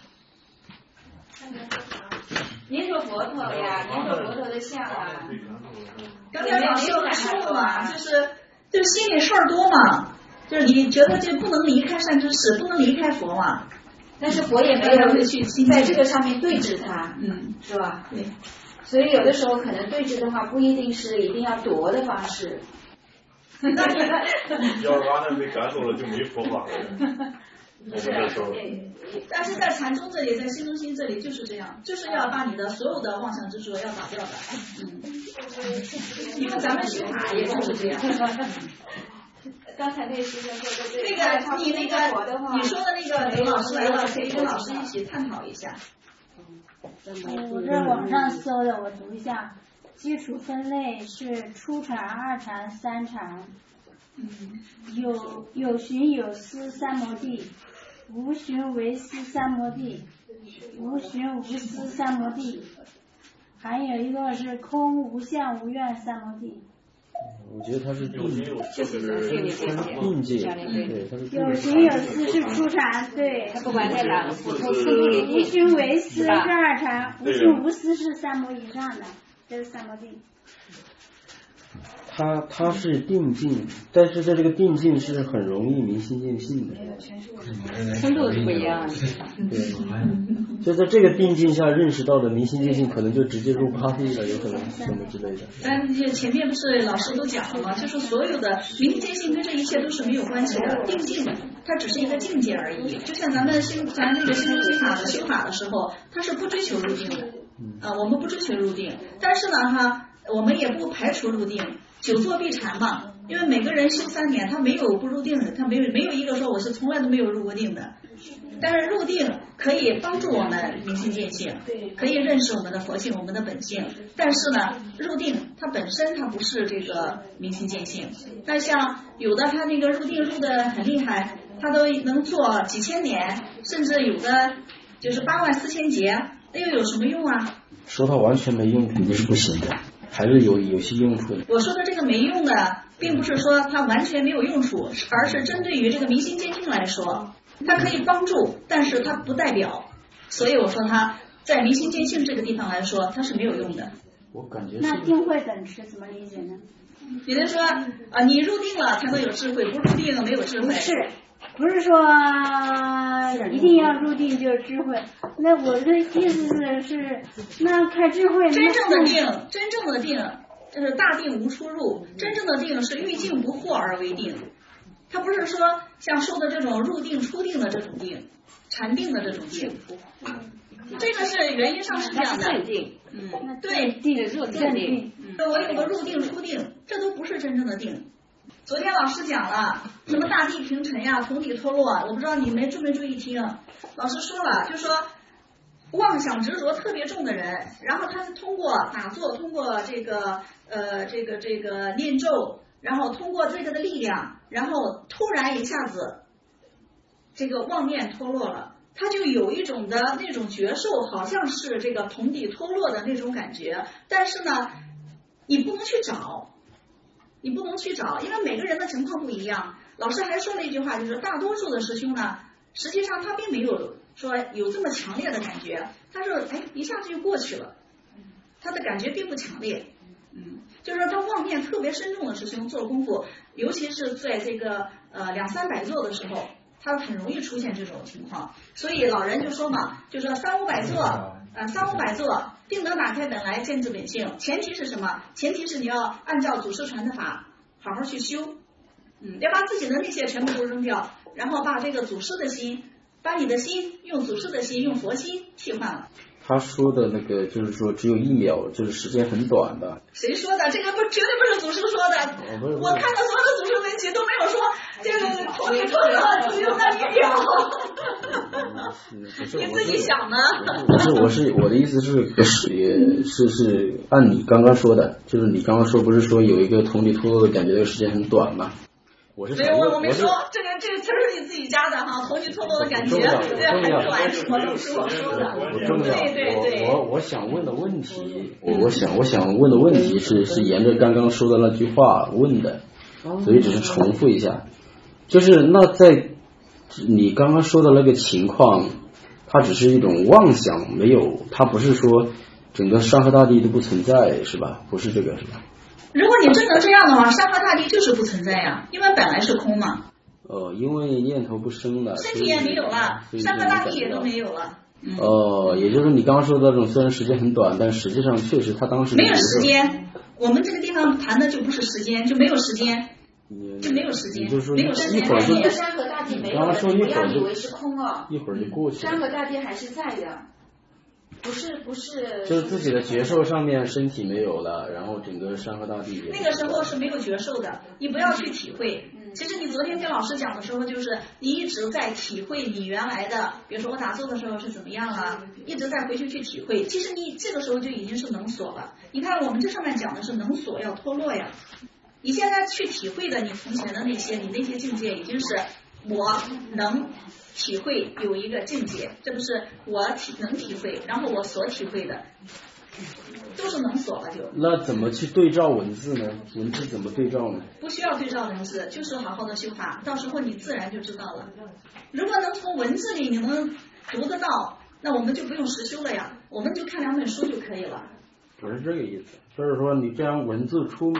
您说佛陀呀，您说佛陀的像啊，
刚才老师有说嘛，就是就是心里事儿多嘛，就是你觉得这不能离开善知识，不能离开佛嘛。
但是佛也没有去在这个上面对峙他，
嗯，
是吧？
对。
所以有的时候可能对峙的话，不一定是一定要夺的方式。
那你要是阿难被赶走了，就没佛法了。
是啊，
但是在禅宗这里，在心中心这里就是这样，就是要把你的所有的妄想执着要打掉的。嗯，你看咱们修法也就是这样。
刚才那个师兄说的对，
那个你那个你说的那个刘老师来了，可以跟老师一起探讨一下。
我这网上搜的，我读一下。基础分类是初禅、二禅、三禅。嗯，有有寻有思三摩地，无寻为思三摩地，无寻无思三摩地，还有一个是空无相无愿三摩地。
我觉得它是并并界，对，它是
有寻有思是初禅，对，
它不管在哪个佛陀
无寻为思是二禅，无寻无思是三摩以上的，这是三摩地。
它它是定境，但是在这个定境是很容易明心见性的，
深度不一样。
对，就在这个定境下认识到的明心见性，可能就直接入咖啡了，有可能什么之类的。
但就前面不是老师都讲了吗？就是所有的明心见性跟这一切都是没有关系的，定境它只是一个境界而已。就像咱们心咱那个心中心法的修法的时候，它是不追求入定的，啊，我们不追求入定，但是呢哈，我们也不排除入定。久坐必禅嘛，因为每个人修三年，他没有不入定的，他没有没有一个说我是从来都没有入过定的。但是入定可以帮助我们明心见性，可以认识我们的佛性，我们的本性。但是呢，入定它本身它不是这个明心见性。那像有的他那个入定入的很厉害，他都能做几千年，甚至有的就是八万四千劫，那又有什么用啊？
说它完全没用肯定是不行的。还是有有些用处的。
我说的这个没用的，并不是说它完全没有用处，而是针对于这个明心见性来说，它可以帮助，但是它不代表。所以我说它在明心见性这个地方来说，它是没有用的。
我感觉
那定慧等持怎么理解呢？
比如说啊，你入定了才能有智慧，不入定了没有智慧。
不是，不是说一定要入定就是智慧。那我的意思是是，那开智慧。
真正的定，真正的定，就是大定无出入。真正的定是欲境不惑而为定，它不是说像说的这种入定出定的这种定，禅定的这种定。这个是原因上是这样的。
定，
嗯，对，
定是正定。
嗯，我有个入定出定，这都不是真正的定。昨天老师讲了什么大地平沉呀，同体脱落，我不知道你们注没注意听。老师说了，就说妄想执着特别重的人，然后他通过打坐，通过这个呃这个这个念咒，然后通过这个的力量，然后突然一下子这个妄念脱落了，他就有一种的那种觉受，好像是这个同体脱落的那种感觉，但是呢，你不能去找。你不能去找，因为每个人的情况不一样。老师还说了一句话，就是大多数的师兄呢，实际上他并没有说有这么强烈的感觉，他说哎一下子就过去了，他的感觉并不强烈。嗯，就是说他妄念特别深重的师兄做功夫，尤其是在这个呃两三百座的时候，他很容易出现这种情况。所以老人就说嘛，就说三五百座。呃，三五百座定能打开本来见自本性，前提是什么？前提是你要按照祖师传的法好好去修，嗯，要把自己的那些全部都扔掉，然后把这个祖师的心，把你的心用祖师的心，用佛心替换了。
他说的那个就是说只有一秒，就是时间很短的。
谁说的？这个不绝对不是祖师说的。
哦、不是不是
我看到所有的祖师文集都没有说这个同体脱落只有那一秒。你自己想呢？
不是，我是我的意思是，不是也是是按你刚刚说的，就是你刚刚说不是说有一个同体脱落的感觉，这个时间很短吗？我是
没有，我没说这个这个词是你自己加的哈，同体脱落的感觉，对，很短，是我都是我说的，
不重要。
对对对。
我我我想问的问题，我我想我想问的问题是是沿着刚刚说的那句话问的，所以只是重复一下，就是那在你刚刚说的那个情况，它只是一种妄想，没有，它不是说整个山河大地都不存在，是吧？不是这个，是吧？
如果你真能这样的话，山河大地就是不存在呀，因为本来是空嘛。
哦，因为念头不生了，
身体也没有了，山河大地也都没有了。
嗯、哦，也就是你刚刚说的这种，虽然时间很短，但实际上确实他当时
没有时间。我们这个地方谈的就不是时间，就没有时间，就没有时间，
就是说
没有时间。
一会儿就山河大地没有了，你不要以为是空了，
一会儿就过去了。
山河大地还是在的。不是不是，
就是自己的觉受上面身体没有了，然后整个山河大地也
那个时候是没有觉受的，你不要去体会。其实你昨天跟老师讲的时候，就是你一直在体会你原来的，比如说我打坐的时候是怎么样了，一直在回去去体会。其实你这个时候就已经是能所了。你看我们这上面讲的是能所要脱落呀，你现在去体会的你从前的那些，你那些境界已经是我能体会有一个境界，这不是我体能体会，然后我所体会的都是能所了就。
那怎么去对照文字呢？文字怎么对照呢？
不需要对照文字，就是好好的修法，到时候你自然就知道了。如果能从文字里你能读得到，那我们就不用实修了呀，我们就看两本书就可以了。
不是这个意思，就是说你这样文字出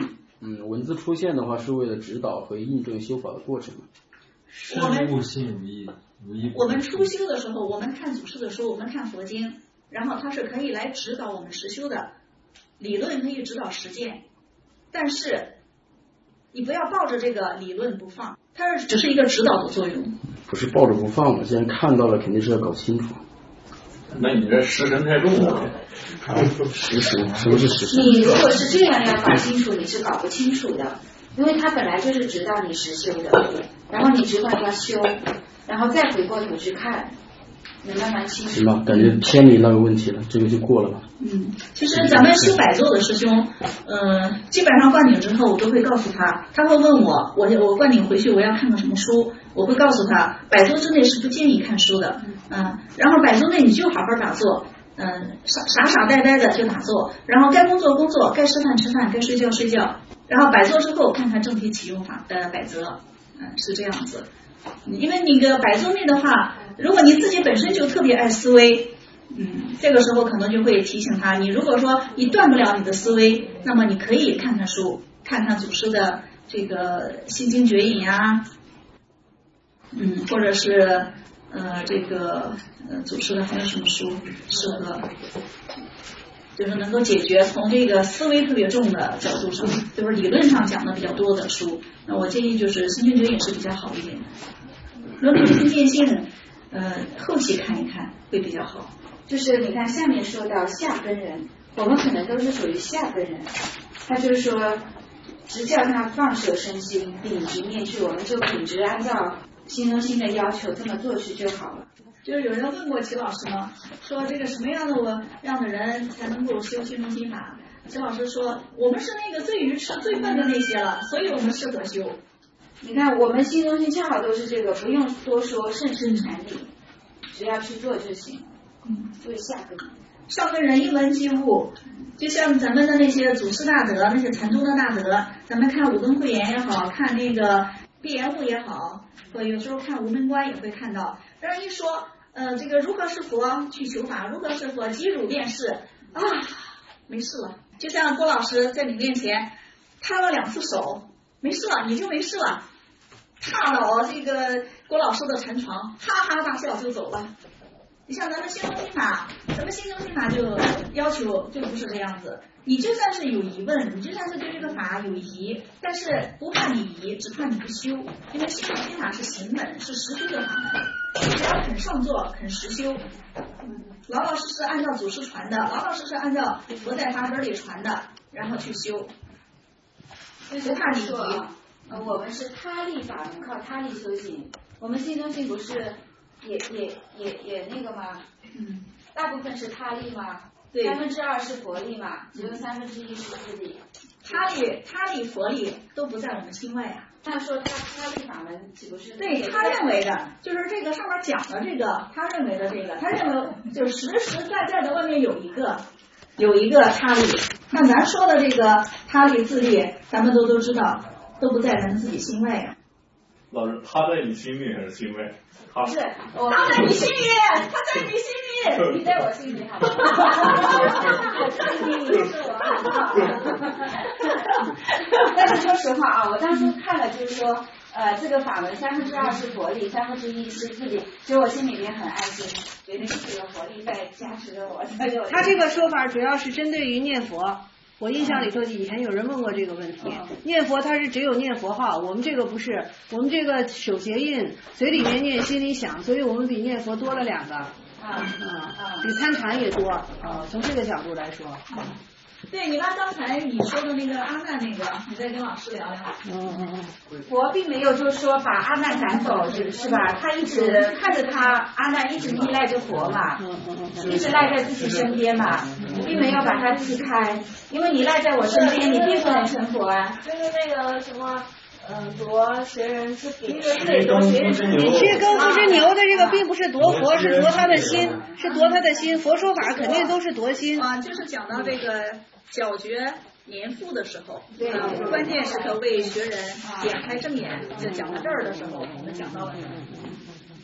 嗯，文字出现的话是为了指导和印证修法的过程。
事物性无异，无异。
我们初修的时候，我们看祖师的书，我们看佛经，然后它是可以来指导我们实修的，理论可以指导实践，但是你不要抱着这个理论不放，它是只是一个指导的作用。
不是抱着不放嘛，既然看到了，肯定是要搞清楚。
那你这食神太重了。
实神，什么是实神？
你如果是这样要搞清楚，你是搞不清楚的，因为它本来就是指导你实修的，然后你只管要修，然后再回过头去看，你慢慢清楚。
行吧，感觉偏离那个问题了，这个就过了吧。
嗯，其实咱们修百座的师兄，呃，基本上灌顶之后，我都会告诉他，他会问我，我我灌顶回去我要看个什么书，我会告诉他，百座之内是不建议看书的，嗯、呃，然后百座内你就好好打坐，嗯、呃，傻傻傻呆呆的就打坐，然后该工作工作，该吃饭吃饭，该睡觉睡觉，然后百座之后看看正题启用法的百则，嗯、呃，是这样子。因为那个百座内的话，如果你自己本身就特别爱思维。嗯，这个时候可能就会提醒他，你如果说你断不了你的思维，那么你可以看看书，看看祖师的这个心经绝引呀，嗯，或者是呃这个呃祖师的还有什么书适合，就是能够解决从这个思维特别重的角度上，就是理论上讲的比较多的书。那我建议就是心经绝引是比较好一点的，伦理心见性，呃后期看一看会比较好。
就是你看下面说到下根人，我们可能都是属于下根人，他就是说只叫他放舍身心，秉直念去，我们就秉直按照心中心的要求这么做去就好了。
就是有人问过齐老师吗？说这个什么样的我样的人才能够修心中心法？齐老师说，我们是那个最愚痴、最笨的那些了，所以我们适合修。
你看我们心中心恰好都是这个，不用多说，甚深禅理，只要去做就行。嗯，就是下根
上根人一闻即悟，就像咱们的那些祖师大德，那些禅宗的大德，咱们看五灯慧眼也好看那个闭眼悟也好，或有时候看无门观也会看到，人一说呃这个如何是佛去求法，如何是佛即汝便是啊，没事了。就像郭老师在你面前摊了两次手，没事了，你就没事了，踏倒这个郭老师的禅床，哈哈大笑就走了。你像咱们心中心法，咱们心中心法就要求就不是这样子。你就算是有疑问，你就算是对这个法有疑，但是不怕你疑，只怕你不修。因为心中心法是行门，是实修的法门，只要肯上座，肯实修，老老实实按照祖师传的，老老实实按照佛在法本里传的，然后去修，不怕你疑。
呃，我们是他力法门，靠他力修行。我们心中心不是也也也也那个吗？
嗯，
大部分是他力吗？
对，
三分之二是佛力嘛，只有三分之一是自力。
他力、他力、佛力都不在我们心外啊。
那说他他力法门岂不是？
对他认为的，就是这个上面讲的这个，他认为的这个，他认为就实实在在的外面有一个有一个他力。那咱说的这个他力自力，咱们都都知道，都不在咱们自己心外呀。
老师，他在你心里还是心外？
不是，
他在你心里，他在你心里，
你在我心里好不好？你是我。但是说实话啊，我当初看了就是说，呃，这个法门三分之二是佛力，三分之一是自力，其实我心里面很安心，觉得这个佛力在加持着我。
他这个说法主要是针对于念佛。我印象里头以前有人问过这个问题，念佛它是只有念佛号，我们这个不是，我们这个手结印，嘴里面念，心里想，所以我们比念佛多了两个，啊啊，比参禅也多啊，从这个角度来说。
对，你把刚才你说的那个阿难那个，你再跟老师聊聊。
嗯嗯嗯。
佛并没有就是说把阿难赶走，是吧？他一直看着他，阿难一直依赖着佛嘛，一直赖在自己身边嘛，并没有把他支开。因为你赖在我身边，你并不能成佛啊。
就是那个什么。嗯，夺学人之柄，
对，夺学人之柄。去跟不是牛的这个，并不是夺佛，是夺他的心，是夺他的心。佛说法肯定都是夺心
啊。就是讲到这个皎觉年富的时候，对、啊，关键时刻为学人点开正眼，就讲到这儿的时候，我们讲到了。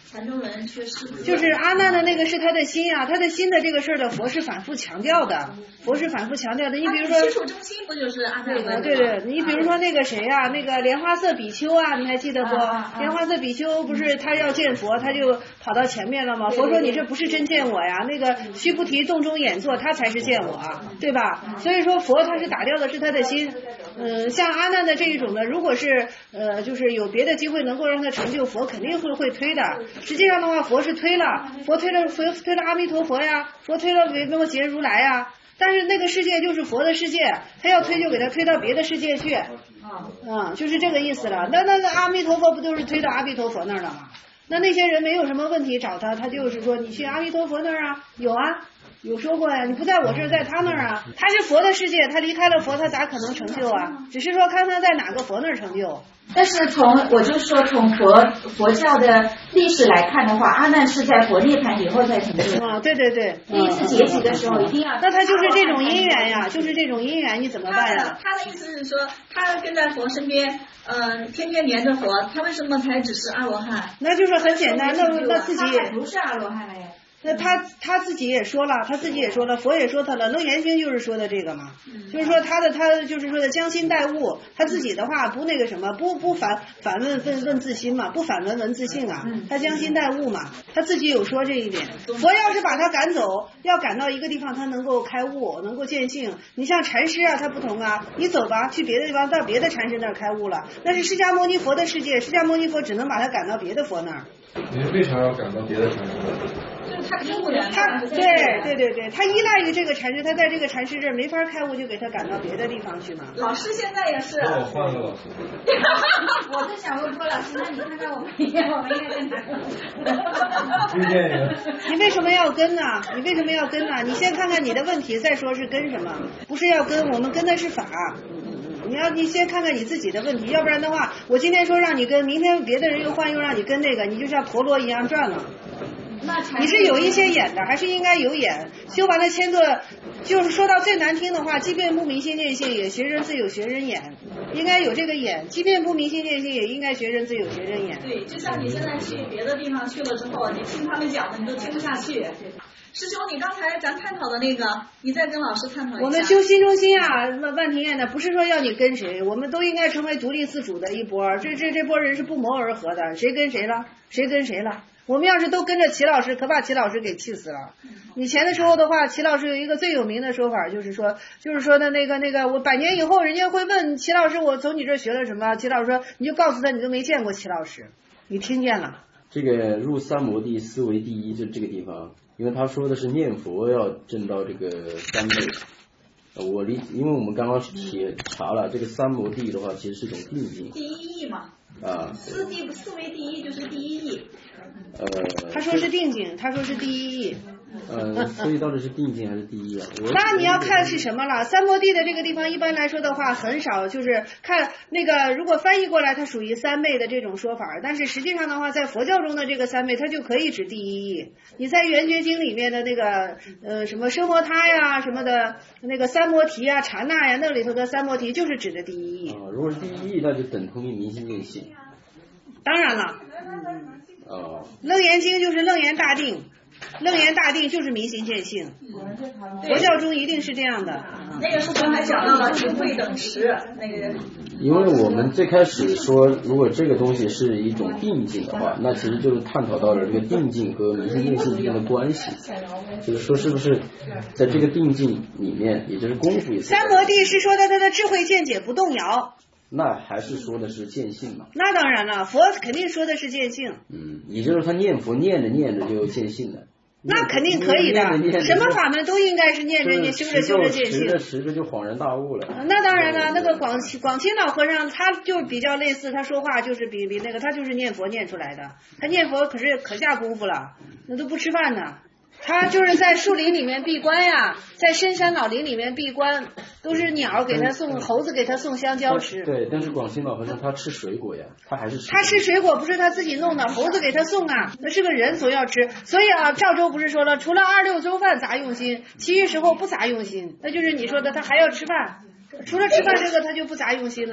禅宗人却是
就是阿难的那个是他的心啊，他的心的这个事儿的佛是反复强调的，佛是反复强调的。你比如说，
基础中心不就是阿难的？
对对，你比如说那个谁啊，那个莲花色比丘啊，你还记得不？莲花色比丘不是他要见佛，他就跑到前面了吗？佛说你这不是真见我呀，那个须菩提洞中演坐，他才是见我，对吧？所以说佛他是打掉的是他的心。嗯，像阿难的这一种的，如果是呃，就是有别的机会能够让他成就，佛肯定会会推的。实际上的话，佛是推了，佛推了佛推了阿弥陀佛呀，佛推了维摩诘如来呀。但是那个世界就是佛的世界，他要推就给他推到别的世界去，嗯，就是这个意思了。那那个阿弥陀佛不都是推到阿弥陀佛那儿了吗？那那些人没有什么问题找他，他就是说你去阿弥陀佛那儿啊，有啊。有说过呀，你不在我这儿，在他那儿啊。他是佛的世界，他离开了佛，他咋可能成就啊？只是说看他在哪个佛那儿成就。
但是从我就说从佛佛教的历史来看的话，阿难是在佛涅槃以后才成就。
啊，对对对。
第一次结集的时候一定要。
那他就是这种因缘呀，就是这种因缘，你怎么办呀？
他的意思是说，他跟在佛身边，嗯、呃，天天黏着佛，他为什么才只是阿罗汉？
那就是很简单，那那自己
也不是阿罗汉了呀。
那他他自己也说了，他自己也说了，佛也说他了，楞严经就是说的这个嘛，嗯、就是说他的他就是说的将心待物，他自己的话不那个什么，不不反反问问问自心嘛，不反问问自性啊，他将心待物嘛，他自己有说这一点。佛要是把他赶走，要赶到一个地方，他能够开悟，能够见性。你像禅师啊，他不同啊，你走吧，去别的地方，到别的禅师那儿开悟了，那是释迦牟尼佛的世界，释迦牟尼佛只能把他赶到别的佛那儿。
您为啥要赶到别的禅师那儿？
他听不了，
他对对对对，他依赖于这个禅师，他在这个禅师这儿没法开悟，就给他赶到别的地方去嘛。
老师现在也是。
那我换个老师。
我就想问郭老师，那你看看我们应该我们应该跟哪个？
推荐一个。
你为什么要跟呢？你为什么要跟呢？你先看看你的问题，再说是跟什么，不是要跟，我们跟的是法。你要你先看看你自己的问题，要不然的话，我今天说让你跟，明天别的人又换又让你跟那个，你就像陀螺一样转了。你是有一些眼的，还是应该有眼？修完了千个，就是说到最难听的话，即便不明心见性，也学人自有学人眼，应该有这个眼。即便不明心见性，也应该学人自有学人眼。
对，就像你现在去别的地方去了之后，你听他们讲的，你都听不下去。师兄，你刚才咱探讨的那个，你再跟老师探讨一下。
我们修心中心啊，那万庭院的不是说要你跟谁，我们都应该成为独立自主的一波。这这这波人是不谋而合的，谁跟谁了，谁跟谁了。我们要是都跟着齐老师，可把齐老师给气死了。以前的时候的话，齐老师有一个最有名的说法，就是说，就是说的那个那个，我百年以后，人家会问齐老师，我从你这学了什么？齐老师说，你就告诉他，你都没见过齐老师，你听见了。
这个入三摩地，思维第一，就这个地方，因为他说的是念佛要证到这个三昧。我理，因为我们刚刚写查了，这个三摩地的话，其实是一种定境。
第一义嘛。
啊。
思地思维第一就是第一义。
呃，
他说是定境，他说是第一义。
呃，所以到底是定境还是第一啊？
那你要看是什么了。三摩地的这个地方，一般来说的话，很少就是看那个，如果翻译过来，它属于三昧的这种说法。但是实际上的话，在佛教中的这个三昧，它就可以指第一义。你在圆觉经里面的那个呃什么生摩他呀，什么的那个三摩提啊、禅那呀，那里头的三摩提就是指的第一义。
啊，如果是第一义，那就等同于明心见性。
当然了。
哦。
楞严经就是楞严大定。楞严大定就是明心见性，佛教中一定是这样的。
那个书中还讲到了智慧等时，那个。
因为我们最开始说，如果这个东西是一种定境的话，那其实就是探讨到了这个定境和明心见性之间的关系，就是说是不是在这个定境里面，也就是功夫也。
三摩地是说的他的智慧见解不动摇。
那还是说的是见性嘛？
那当然了，佛肯定说的是见性。
嗯，也就是他念佛念着念着就见性了。
那肯定可以的，什么法门都应该是念着念修着修着见性，
持着持着就恍然大悟了。
那当然了，那个广广清老和尚他就比较类似，他说话就是比比那个他就是念佛念出来的，他念佛可是可下功夫了，那都不吃饭呢。他就是在树林里面闭关呀，在深山老林里面闭关，都是鸟给他送，猴子给他送香蕉吃。
对，但是广清老和尚他吃水果呀，他还是吃。
他吃水果不是他自己弄的，猴子给他送啊，那是个人总要吃。所以啊，赵州不是说了，除了二六粥饭杂用心，其余时候不杂用心，那就是你说的他还要吃饭。除了吃饭这个他就不杂用心了。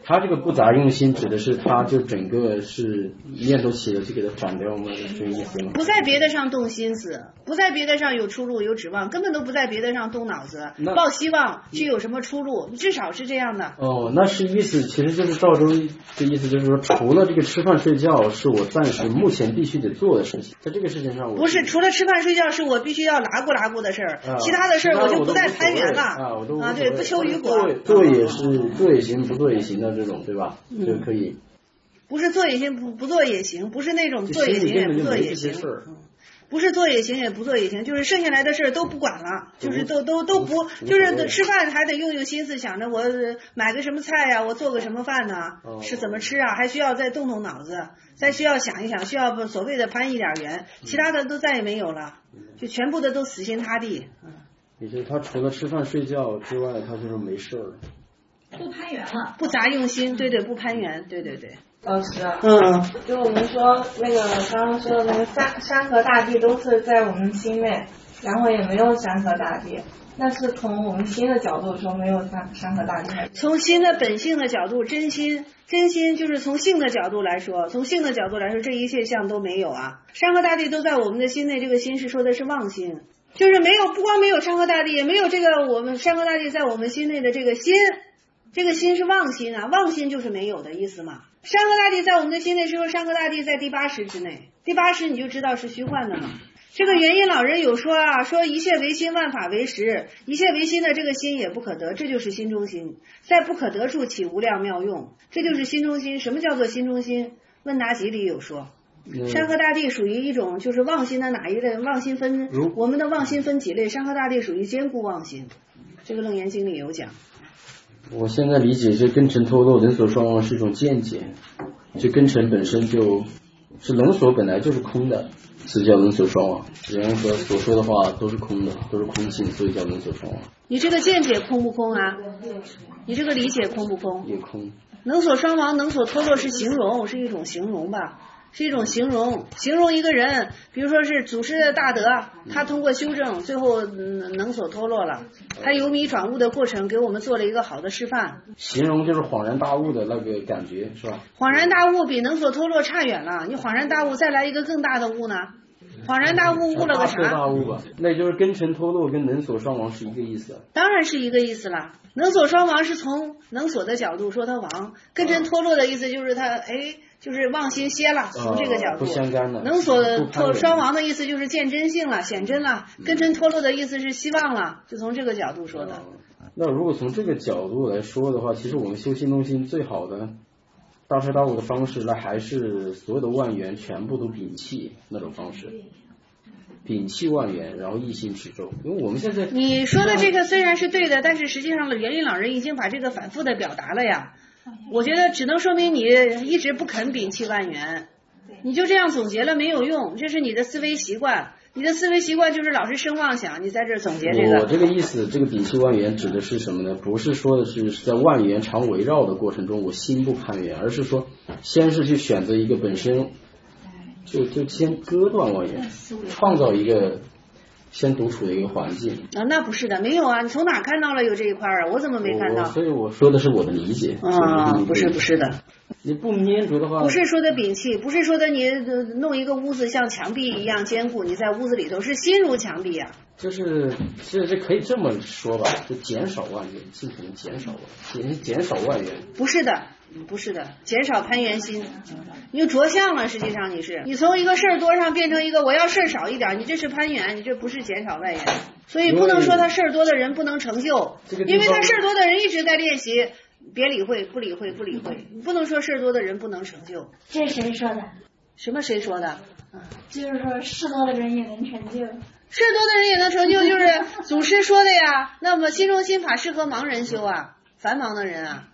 他这个不杂用心指的是他就整个是念头起了就给他反掉吗？这个意思吗？
不在别的上动心思，不在别的上有出路有指望，根本都不在别的上动脑子，抱希望去有什么出路，至少是这样的。
哦，那是意思，其实就是赵州的意思，就是说除了这个吃饭睡觉是我暂时目前必须得做的事情，在这个事情上我
不是除了吃饭睡觉是我必须要拿过拿过的事儿、
啊，
其他的事儿我就不再攀援了
啊，我都
啊，对，不求于果，
做做也是做也行，不做也行的这种，对吧？
嗯、
就可以。
不是做也行，不不做也行，不是那种做也行也不做也行。不是做也行也不做也行，就是剩下来的事儿都不管了，就是都都都不，就是吃饭还得用用心思想着我买个什么菜呀、啊，我做个什么饭呢、啊，是怎么吃啊，还需要再动动脑子，再需要想一想，需要所谓的攀一点缘，其他的都再也没有了，就全部的都死心塌地。
也就是他除了吃饭睡觉之外，他就是没事儿，
不攀缘了，
不杂用心，对对，不攀缘，对对对。
老师，
嗯，
就我们说那个刚刚说的那个山山河大地都是在我们心内，然后也没有山河大地，那是从我们心的角度说没有山山河大地。
从心的本性的角度，真心真心就是从性的角度来说，从性的角度来说，这一切相都没有啊，山河大地都在我们的心内，这个心是说的是妄心，就是没有，不光没有山河大地，也没有这个我们山河大地在我们心内的这个心，这个心是妄心啊，妄心就是没有的意思嘛。山河大地在我们的心内是说山河大地在第八识之内，第八识你就知道是虚幻的嘛。这个元音老人有说啊，说一切唯心，万法唯识，一切唯心的这个心也不可得，这就是心中心，在不可得处起无量妙用，这就是心中心。什么叫做心中心？问答集里有说，山河大地属于一种就是妄心的哪一类？妄心分，我们的妄心分几类？山河大地属于坚固妄心，这个楞严经里有讲。
我现在理解这根尘脱落人所双亡是一种见解，这根尘本身就是能所本来就是空的，是叫人所双亡。人和所说的话都是空的，都是空性，所以叫人所双亡。
你这个见解空不空啊？你这个理解空不空？
也空。能
所双亡，能所脱落是形容，是一种形容吧。是一种形容，形容一个人，比如说是祖师的大德，他通过修正，最后、嗯、能所脱落了，他由迷转悟的过程，给我们做了一个好的示范。
形容就是恍然大悟的那个感觉，是吧？
恍然大悟比能所脱落差远了，你恍然大悟再来一个更大的悟呢？恍然大悟悟了个啥？
大大悟吧，那就是根尘脱落跟能所双亡是一个意思。
当然是一个意思了。能所双亡是从能所的角度说他亡，根尘脱落的意思就是他哎。就是妄心歇了，从这个角度，
不相干的。
能所脱双亡的意思就是见真性了，显真了；根尘脱落的意思是希望了，就从这个角度说的。
那如果从这个角度来说的话，其实我们修心中心最好的大彻大悟的方式，那还是所有的万缘全部都摒弃那种方式，摒弃万缘，然后一心持咒。因为我们现在
你说的这个虽然是对的，但是实际上元音老人已经把这个反复的表达了呀。我觉得只能说明你一直不肯摒弃万缘，你就这样总结了没有用，这是你的思维习惯，你的思维习惯就是老是生妄想，你在这儿总结这个。
我这个意思，这个摒弃万缘指的是什么呢？不是说的是在万缘常围绕的过程中我心不攀缘，而是说先是去选择一个本身就就先割断万缘，创造一个先独处的一个环境
啊，那不是的，没有啊，你从哪看到了有这一块啊？我怎么没看到？
所以我说的是我的理解
啊，不是不是的，
你不粘着的话，
不是说的摒弃，不是说的你弄一个屋子像墙壁一样坚固，你在屋子里头是心如墙壁啊。
就是这这可以这么说吧，就减少万缘，尽可能减少减减少万缘。
不是的。不是的，减少攀缘心，你就着相了。实际上你是，你从一个事儿多上变成一个我要事儿少一点，你这是攀缘，你这不是减少外缘。所以不能说他事儿多的人不能成就，因为他事儿多的人一直在练习，别理会，不理会，不理会。你不能说事儿多的人不能成就。
这谁说的？
什么谁说的？
就是说事多的人也能成就。
事多的人也能成就，就是祖师说的呀。那么心中心法适合盲人修啊，繁忙的人啊。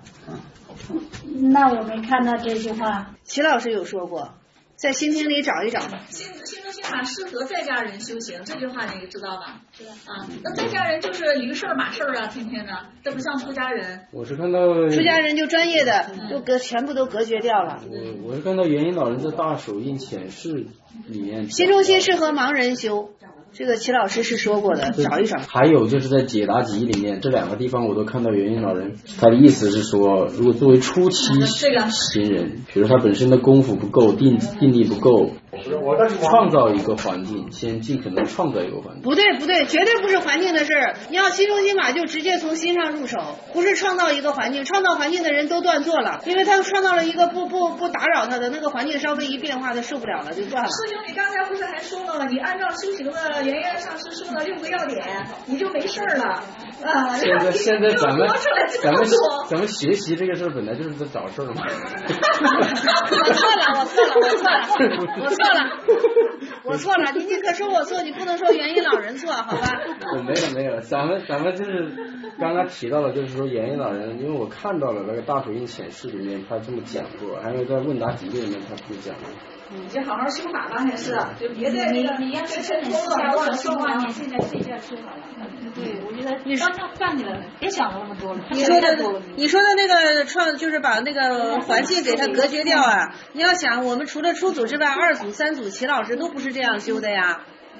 那我没看到这句话。
齐老师有说过，在心经里找一找。
心心中心法适合在家人修行，这句话你知道吧？知道啊。那在家人就是驴事儿马事儿啊，天天的，这不像出家人。
我是看到
出家人就专业的，就隔全部都隔绝掉了。
我我是看到元音老人在大手印显示里面，
心中心适合盲人修。
这个齐老师是说过的，找一找。
还有就是在解答集里面这两个地方我都看到元音老人，他的意思是说，如果作为初期新人，比如他本身的功夫不够，定定力不够，创造一个环境，先尽可能创造一个环境。
不对不对，绝对不是环境的事儿。你要心中心法就直接从心上入手，不是创造一个环境。创造环境的人都断座了，因为他创造了一个不不不打扰他的那个环境，稍微一变化他受不了了就断了。
师兄，你刚才不是还说了吗？你按照修行的圆圆上师说的六个要点，你就没事儿了啊。
现在现在咱们咱们咱们学习这个事儿本来就是在找事儿嘛。
我错了，我错了，我错了，我错了，我错了。你你可说我错，你不能说元音老人错，好吧？
我没有没有，咱们咱们就是刚刚提到了，就是说元音老人，因为我看到了那个大手印显示里面他这么讲过，还有在问答集里面他这么讲的。
嗯，就好好修法吧，还是就别在
你你要是趁你私下我说话，你现在睡觉睡好了。对，我觉得你刚刚站起来了，别想了那么多了。
你说的你说的那个创就是把那个环境给它隔绝掉啊！你要想，我们除了初组之外，二组、三组齐老师都不是这样修的呀。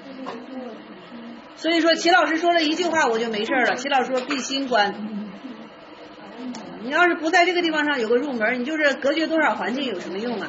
所以说齐老师说了一句话我就没事了。齐老师说闭心观。你要是不在这个地方上有个入门，你就是隔绝多少环境有什么用啊？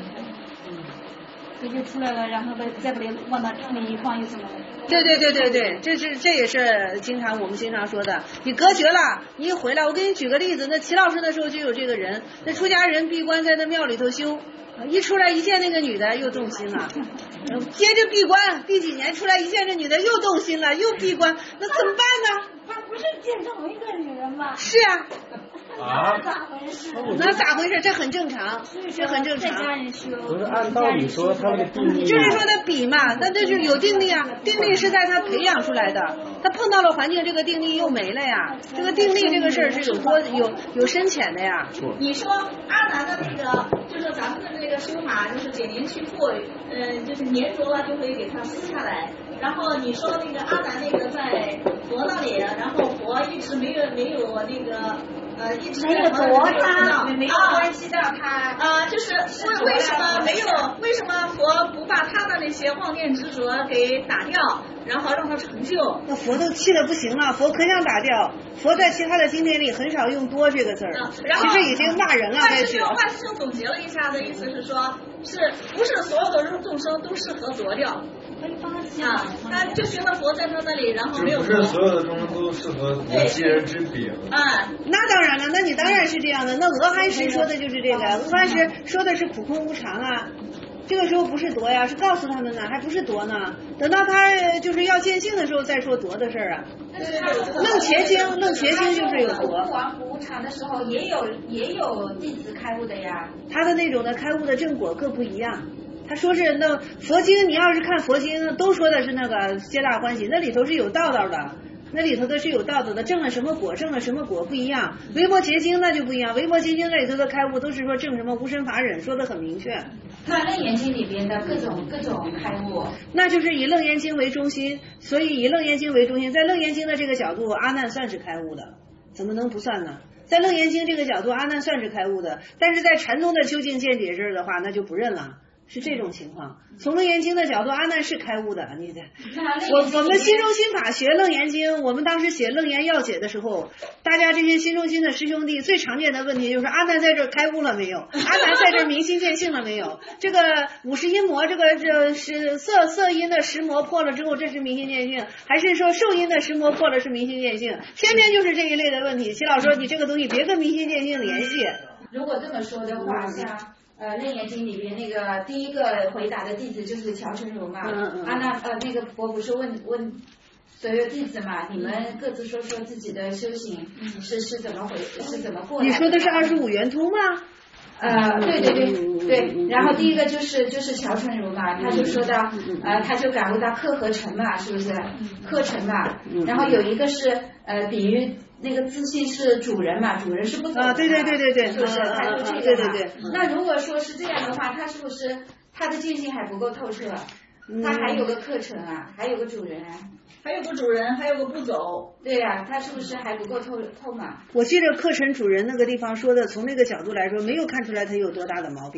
这就出来了，然后再再把它往那里一放，又怎么了？
对对对对对，这是这也是经常我们经常说的。你隔绝了，你一回来，我给你举个例子，那齐老师那时候就有这个人，那出家人闭关在那庙里头修，一出来一见那个女的又动心了，接着闭关，第几年出来一见这女的又动心了，又闭关，那怎么办呢？
他不是见同一个女人吗？
是啊。
啊，
那咋回事？
那咋回事？这很正常，这很正常。
不是按道理说他的定力，
就是说他比嘛，那这就有定力啊，定力是在他培养出来的，他碰到了环境，这个定力又没了呀。这个定力这个事儿是有多有有深浅的呀。
你说阿南的那个，就是咱们的那个修法，就是点年去复，呃，就是粘着了就会给它撕下来。然后你说那个阿南那个在佛那里，然后佛一直没有没有那个。呃，一直
没有夺他，
没有关系到他啊，就是为为什么没有？为什么佛不把他的那些妄念执着给打掉，然后让他成就？
那佛都气得不行了，佛可想打掉。佛在其他的经典里很少用多这个字儿，
然后
其实已经骂人了。
万师兄，万师兄总结了一下的意思是说，是不是所有的众生都适合夺掉？啊，他就觉得佛在他那里，然后没有。
不是所有的众生都适合夺其人之柄。
啊，那当然了，那你当然是这样的。那俄亥石说的就是这个，俄亥石说的是苦空无常啊。这个时候不是夺呀，是告诉他们呢，还不是夺呢。等到他就是要见性的时候再说夺的事儿啊。楞前经，楞前经就是有夺。
不王无常的时候，也有也有弟子开悟的呀。
他的那种的开悟的正果各不一样。他说是那佛经，你要是看佛经，都说的是那个皆大欢喜，那里头是有道道的，那里头的是有道道的，证了什么果，证了什么果不一样。维摩诘经那就不一样，维摩诘经那里头的开悟都是说证什么无生法忍，说的很明确。
那楞严经里边的各种各种开悟，
那就是以楞严经为中心，所以以楞严经为中心，在楞严经的这个角度，阿难算是开悟的，怎么能不算呢？在楞严经这个角度，阿难算是开悟的，但是在禅宗的究竟见解这儿的话，那就不认了。是这种情况。从楞严经的角度，阿难是开悟的。你的，我我们心中心法学楞严经，我们当时写楞严要解的时候，大家这些心中心的师兄弟最常见的问题就是阿难在这儿开悟了没有？阿难在这儿明心见性了没有？这个五十音魔，这个这是色色音的十魔破了之后，这是明心见性，还是说受音的十魔破了是明心见性？天天就是这一类的问题。齐老说你这个东西别跟明心见性联系。
如果这么说的话，像。呃，楞严经里边那个第一个回答的弟子就是乔成儒嘛，
嗯嗯
啊那呃那个佛不是问问所有弟子嘛，你们各自说说自己的修行是是怎么回是怎么过来的？
你说的是二十五圆通吗？
呃，对对对对，然后第一个就是就是乔成儒嘛，他就说到呃他就感悟到课和成嘛，是不是课程嘛？然后有一个是呃比喻。那个自信是主人嘛，主人是不走的嘛，
啊，对对对对对，
是不是？他说这个嘛，
对对对。
那如果说是这样的话，他是不是他的见性还不够透彻？他还有个课程啊，还有个主人啊，
还有个主人，还有个不走。
对呀、啊，他是不是还不够透透嘛？
我记得课程主人那个地方说的，从那个角度来说，没有看出来他有多大的毛病。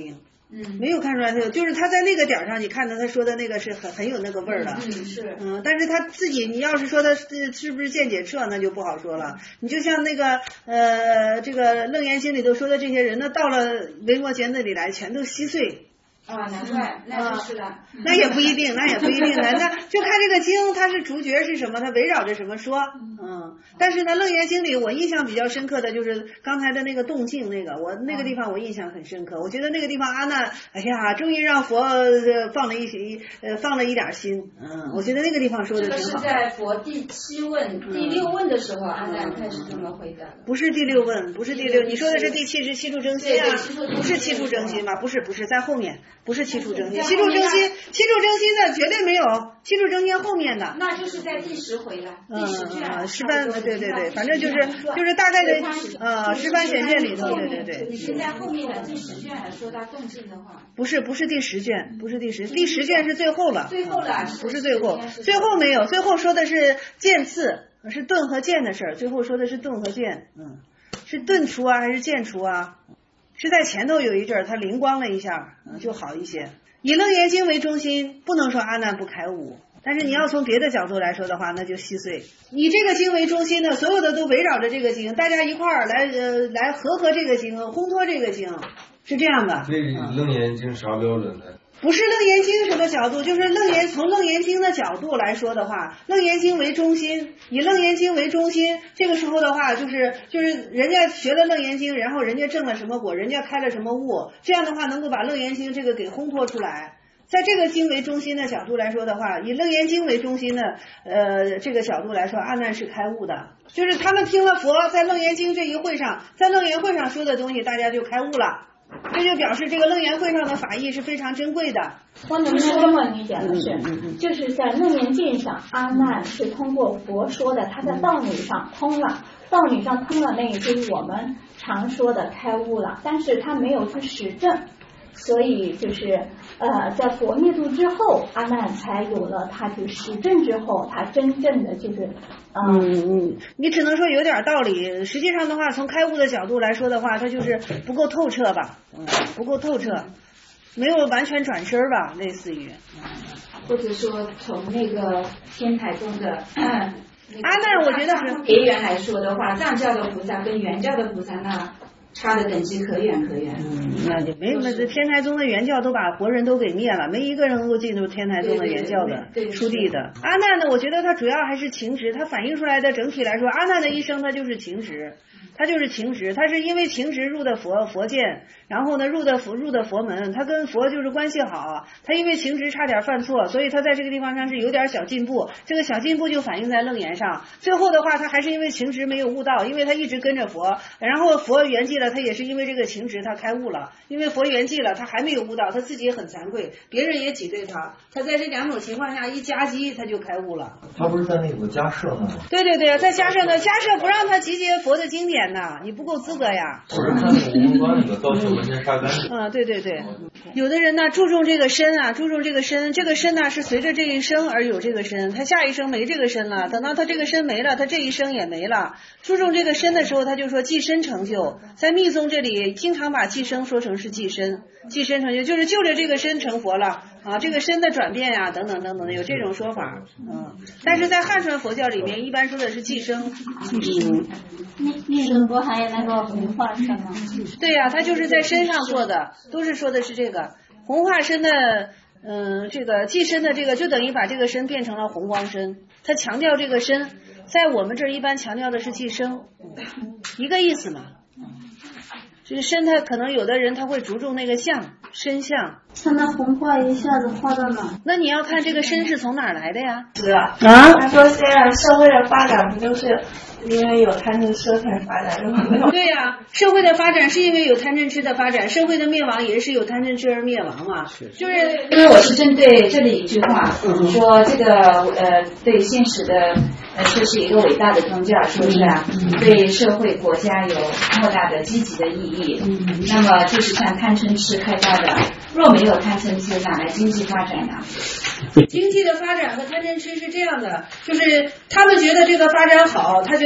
嗯，没有看出来他有，就是他在那个点上，你看到他说的那个是很很有那个味儿的。
嗯，是。
嗯，但是他自己，你要是说他是是不是见解彻，那就不好说了。你就像那个呃，这个楞严经里头说的这些人，那到了维摩诘那里来，全都稀碎。
啊，难怪，那就是了。
那也不一定，那也不一定的，那就看这个经，它是主角是什么，它围绕着什么说。嗯，但是呢，楞严经里我印象比较深刻的就是刚才的那个动静那个，我那个地方我印象很深刻。我觉得那个地方阿难，哎呀，终于让佛放了一些呃放了一点心。嗯，我觉得那个地方说的挺好。
这个是在佛第七问、第六问的时候，阿难开始这么回答。
不是第六问，不是第六，你说的是第七十七处征心啊？不是七处征心吧？不是，不是在后面。不是七处征心，七处征心，七处征心的绝对没有七处征心后面的，
那就是在第十回了，第十卷，
十番，对对对，反正就是就是大概的呃十番显卷里头，对对对。
你是在后面的第十卷还说到动静的话？
不是不是第十卷，不是第十，第十卷是最后了，
最后了，
不是最后，最后没有，最后说的是剑刺，是盾和剑的事儿，最后说的是盾和剑，嗯，是盾除啊还是剑除啊？是在前头有一阵儿，他灵光了一下，嗯，就好一些。以楞严经为中心，不能说阿难不开悟，但是你要从别的角度来说的话，那就稀碎。以这个经为中心的，所有的都围绕着这个经，大家一块儿来呃来合合这个经，烘托这个经，是这样的。
所以楞严经啥标准呢？
不是楞严经什么角度，就是楞严从楞严经的角度来说的话，楞严经为中心，以楞严经为中心，这个时候的话就是就是人家学了楞严经，然后人家证了什么果，人家开了什么悟，这样的话能够把楞严经这个给烘托出来。在这个经为中心的角度来说的话，以楞严经为中心的呃这个角度来说，阿难是开悟的，就是他们听了佛在楞严经这一会上，在楞严会上说的东西，大家就开悟了。这就表示这个楞严会上的法义是非常珍贵的。
我能不能这么理解的是，就是在楞严经上，阿难是通过佛说的，他在道理上通了，道理上通了，那也就是我们常说的开悟了，但是他没有去实证，所以就是呃，在佛灭度之后，阿难才有了他去实证之后，他真正的就是
嗯嗯，你只能说有点道理。实际上的话，从开悟的角度来说的话，它就是不够透彻吧，嗯，不够透彻，没有完全转身吧，类似于。
或者说从那个天台宗的阿
难，我觉得是
别缘来说的话，藏教的菩萨跟原教的菩萨那差的等级可远可远。
嗯，那就没没天台宗的原教都把活人都给灭了，没一个人能够进入天台宗的原教的出地的。阿难呢，我觉得他主要还是情执，他反映出来的整体来说，阿难的一生他就是情执。他就是情执，他是因为情执入的佛佛见，然后呢入的佛入的佛门，他跟佛就是关系好，他因为情执差点犯错，所以他在这个地方上是有点小进步，这个小进步就反映在楞严上。最后的话，他还是因为情执没有悟道，因为他一直跟着佛，然后佛圆寂了，他也是因为这个情执他开悟了，因为佛圆寂了，他还没有悟道，他自己也很惭愧，别人也挤兑他，他在这两种情况下一夹击，他就开悟了。
他不是在那个迦舍呢吗？
对对对，在迦舍呢，迦舍不让他集结佛的经典呢，你不够资格呀。
我是看那个无关那个道学文件杀干净。
嗯，对对对，有的人呢注重这个身啊，注重这个身，这个身呢是随着这一生而有这个身，他下一生没这个身了，等到他这个身没了，他这一生也没了。注重这个身的时候，他就说寄身成就，在密宗这里经常把寄生说成是寄身，寄身成就就是就着这个身成佛了啊，这个身的转变呀、啊，等等等等，有这种说法。嗯，但是在汉传佛教里面，一般说的是寄生。
嗯，密宗不还有那个红化身吗？
对呀、啊，他就是在身上做的，都是说的是这个红化身的，嗯，这个寄身的这个就等于把这个身变成了红光身，他强调这个身，在我们这儿一般强调的是寄生，一个意思嘛。就是身，他可能有的人他会着重那个相身相，
他那红化一下子化到哪？
那你要看这个身是从哪儿来的呀？
是啊，他说现在社会的发展不就是因为有贪嗔痴才发展的吗？
对呀、啊，社会的发展是因为有贪嗔痴的发展，社会的灭亡也是有贪嗔痴而灭亡嘛。就是
因为我是针对这里一句话、嗯、说这个呃对现实的呃这是一个伟大的宗教，是不是啊？嗯、对社会国家有莫大的积极的意义。嗯，那么就是像贪嗔痴开发的，若没有贪嗔痴，哪来经济发展呢？
经济的发展和贪嗔痴是这样的，就是他们觉得这个发展好，他觉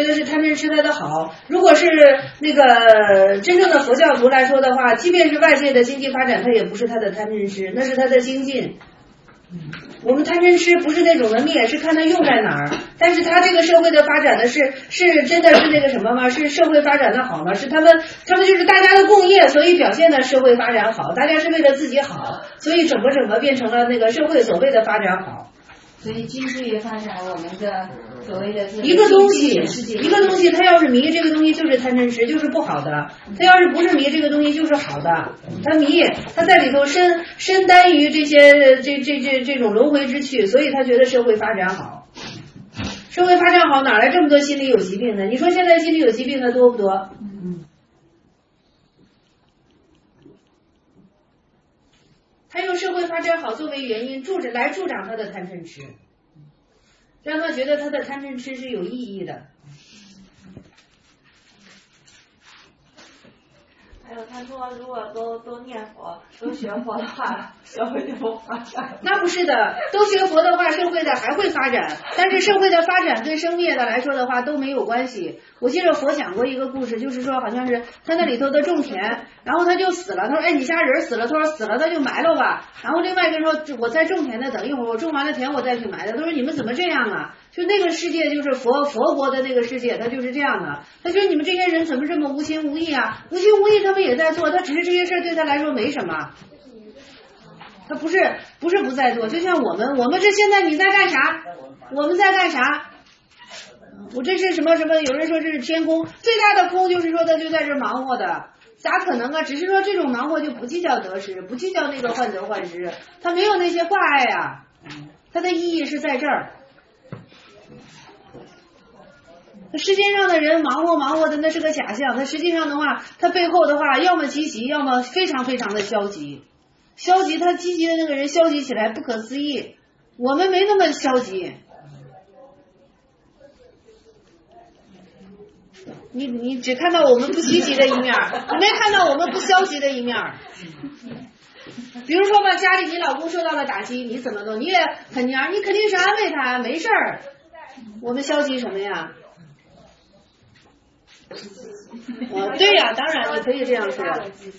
得是贪嗔痴他的好。如果是那个真正的佛教徒来说的话，即便是外界的经济发展，他也不是他的贪嗔痴，那是他的精进。我们贪嗔痴不是那种的灭，是看他用在哪儿。但是他这个社会的发展呢，是是真的是那个什么吗？是社会发展的好吗？是他们他们就是大家的共业，所以表现的社会发展好。大家是为了自己好，所以整个整个变成了那个社会所谓的发展好。
所以经济发展我们的所谓的
一个东西，一个东西，它要是迷这个东西就是贪嗔痴，就是不好的；它要是不是迷这个东西就是好的。它迷，它在里头身身担于这些这这这这种轮回之趣，所以他觉得社会发展好。社会发展好，哪来这么多心理有疾病呢？你说现在心理有疾病的多不多？嗯。他用社会发展好作为原因，助着来助长他的贪嗔痴，让他觉得他的贪嗔痴是有意义的。
还有他说，如果都都念佛、都学佛的话，社会就不发展。
那不是的，都学佛的话，社会的还会发展，但是社会的发展跟生灭的来说的话都没有关系。我记得佛讲过一个故事，就是说好像是他那里头的种田，然后他就死了。他说：“哎，你家人死了。”他说：“死了，他就埋了吧。”然后另外一个人说：“我在种田的，等一会儿我种完了田我再去埋的。”他说：“你们怎么这样啊？”就那个世界就是佛佛国的那个世界，他就是这样的。他说：“你们这些人怎么这么无情无义啊？无情无义他们也在做，他只是这些事对他来说没什么。他不是不是不在做，就像我们，我们这现在你在干啥？我们在干啥？我这是什么什么？有人说这是天空，最大的空就是说他就在这忙活的，咋可能啊？只是说这种忙活就不计较得失，不计较那个患得患失，他没有那些挂碍啊，它的意义是在这儿。世间上的人忙活忙活的那是个假象，他实际上的话，他背后的话，要么积极，要么非常非常的消极。消极，他积极的那个人消极起来不可思议，我们没那么消极。你你只看到我们不积极的一面，你没看到我们不消极的一面。比如说吧，家里你老公受到了打击，你怎么弄？你也很娘，你肯定是安慰他，没事儿。我们消极什么呀？哦，对呀，当然你可以这样说。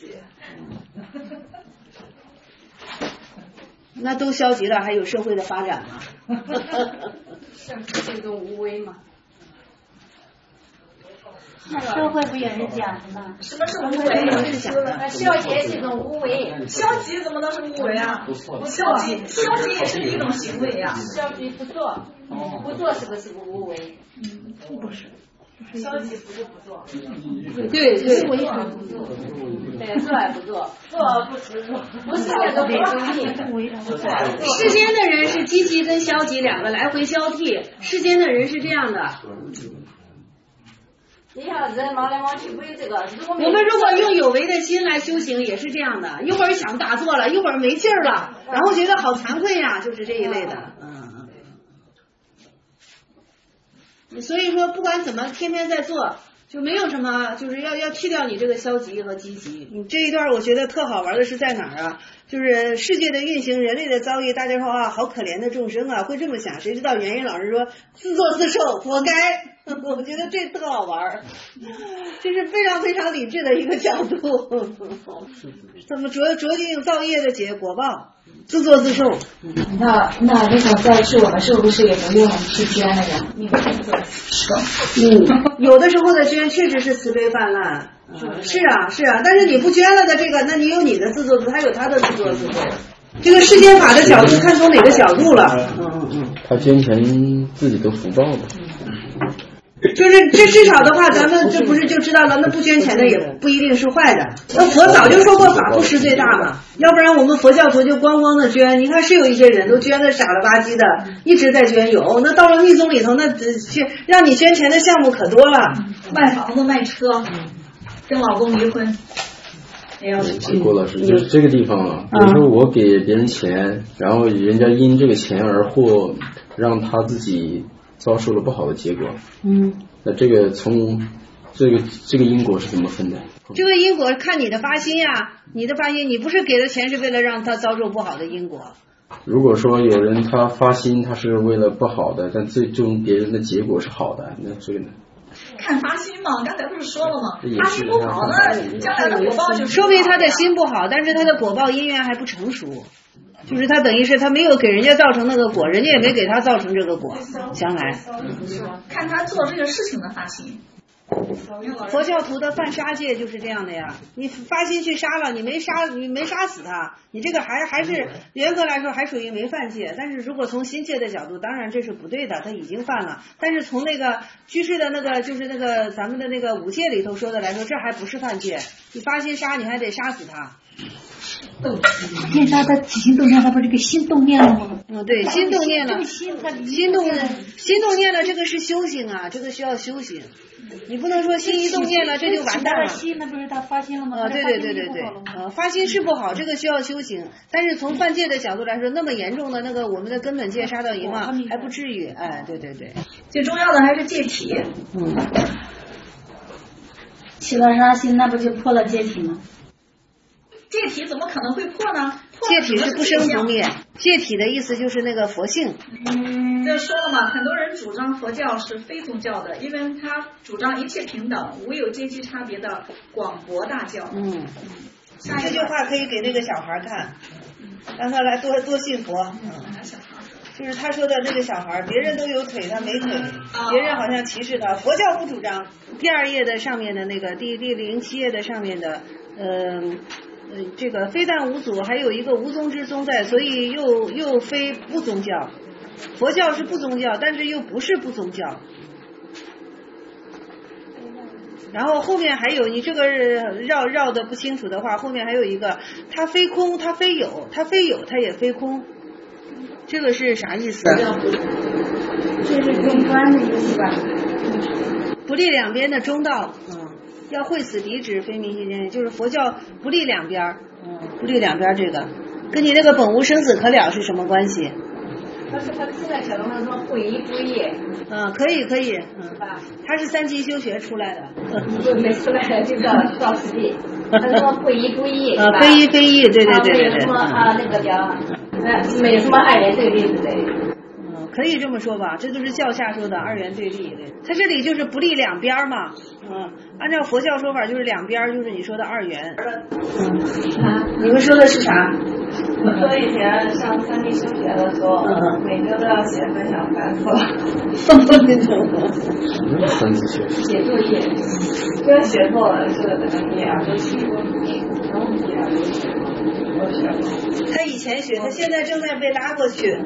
那都消极了，还有社会的发展吗？
像这种无为嘛。
那社会不也是讲的吗？
什么是无为？消极是一种无为，消极怎么能是无为啊？消极，消极也是一种行为呀。
消极不做，不做是不是无为？
嗯，不是。消极不是不做，
对对，
不做不做，对，做还不做，做不执着，不是这个没注意。
世间的人是积极跟消极两个来回交替，世间的人是这样的。
你看人忙来忙去为这个，
我们如果用有为的心来修行，也是这样的，一会儿想打坐了，一会儿没劲儿了，然后觉得好惭愧呀，就是这一类的。嗯。所以说，不管怎么，天天在做，就没有什么，就是要要去掉你这个消极和积极。你这一段我觉得特好玩的是在哪儿啊？就是世界的运行，人类的遭遇，大家说啊，好可怜的众生啊，会这么想。谁知道圆圆老师说自作自受，活该。我觉得这特好玩，这是非常非常理智的一个角度。怎么着着境造业的结果报？自作自受。
那那那种灾区，我们是不是也不用去捐了呀？那个
嗯，有的时候的捐确实是慈悲泛滥，嗯，是啊是啊，但是你不捐了的这个，那你有你的自作自，他有他的自作自受。这个世间法的角度看从哪个角度了？嗯嗯嗯。
他捐钱自己的福报的。
就是这至少的话，咱们这不是就知道了，那不捐钱的也不一定是坏的。那佛早就说过法不施最大嘛，要不然我们佛教徒就光光的捐。你看是有一些人都捐的傻了吧唧的，一直在捐。有那到了密宗里头，那去让你捐钱的项目可多了，
卖房子卖车，跟老公离婚。哎呀，
郭老师，就是这个地方啊，比如说我给别人钱，然后人家因这个钱而获，让他自己遭受了不好的结果。嗯，那这个从这个这个因果是怎么分的？
这个因果看你的发心呀，你的发心，你不是给的钱是为了让他遭受不好的因果。
如果说有人他发心他是为了不好的，但最终别人的结果是好的，那这个呢？
看发心嘛，刚才不是说了吗？发心不好，那将来的果报就
说明他的心不好，但是他的果报因缘还不成熟，就是他等于是他没有给人家造成那个果，人家也没给他造成这个果，将来
看他做这个事情的发心。
佛教徒的犯杀戒就是这样的呀，你发心去杀了，你没杀，你没杀死他，你这个还还是严格来说还属于没犯戒。但是如果从心戒的角度，当然这是不对的，他已经犯了。但是从那个居士的那个就是那个咱们的那个五戒里头说的来说，这还不是犯戒。你发心杀，你还得杀死他。
念杀他起心动念，他不是这个心动念了吗？
嗯，对，心动念了，
这个心他
心动心动念了，这个是修行啊，这个需要修行。你不能说心一动念了，这就完蛋了。
心那不是他发心了吗？
啊，对对对对对，呃，发心是不好，这个需要修行。但是从犯戒的角度来说，那么严重的那个我们的根本戒杀到淫妄还不至于，哎，对对对。
最重要的还是戒体。
嗯。
起了杀心，那不就破了戒体吗？
戒体怎么可能会破呢？破
戒体是不生不灭，戒体的意思就是那个佛性。
嗯，这说了嘛，很多人主张佛教是非宗教的，因为他主张一切平等、无有阶级差别的广博大教。
嗯，这句话可以给那个小孩看，让他来多多信佛。嗯，就是他说的那个小孩，别人都有腿，他没腿，别人好像歧视他。佛教不主张。第二页的上面的那个第第零七页的上面的，嗯、呃。呃，这个非但无祖，还有一个无宗之宗在，所以又又非不宗教。佛教是不宗教，但是又不是不宗教。然后后面还有，你这个绕绕的不清楚的话，后面还有一个，它非空，它非有，它非有，它也非空。这个是啥意思？
这是中观的意思吧？
不立两边的中道，嗯。要会此敌之，非明心见，就是佛教不立两边，嗯，不立两边这个，跟你那个本无生死可了是什么关系？
但是他现在讲的那说不依不依。
嗯，可以可以，嗯，他是三级修学出来的，
不没出来就到到实地，他说不依不依，
啊，非依非依，对对对对对，
没有什么啊那个叫，那没有什么二元对立之类的。
可以这么说吧，这都是教下说的二元对立。他这里就是不立两边嘛，嗯，按照佛教说法就是两边，就是你说的二元。嗯，啊，你们说的是啥？
我说以前上三地修学的时候，嗯、每个都要写分享班课。
三次学
写作业，
这写错了是那个一二周期，然后一二周期。
他以前学，他现在正在被拉过去。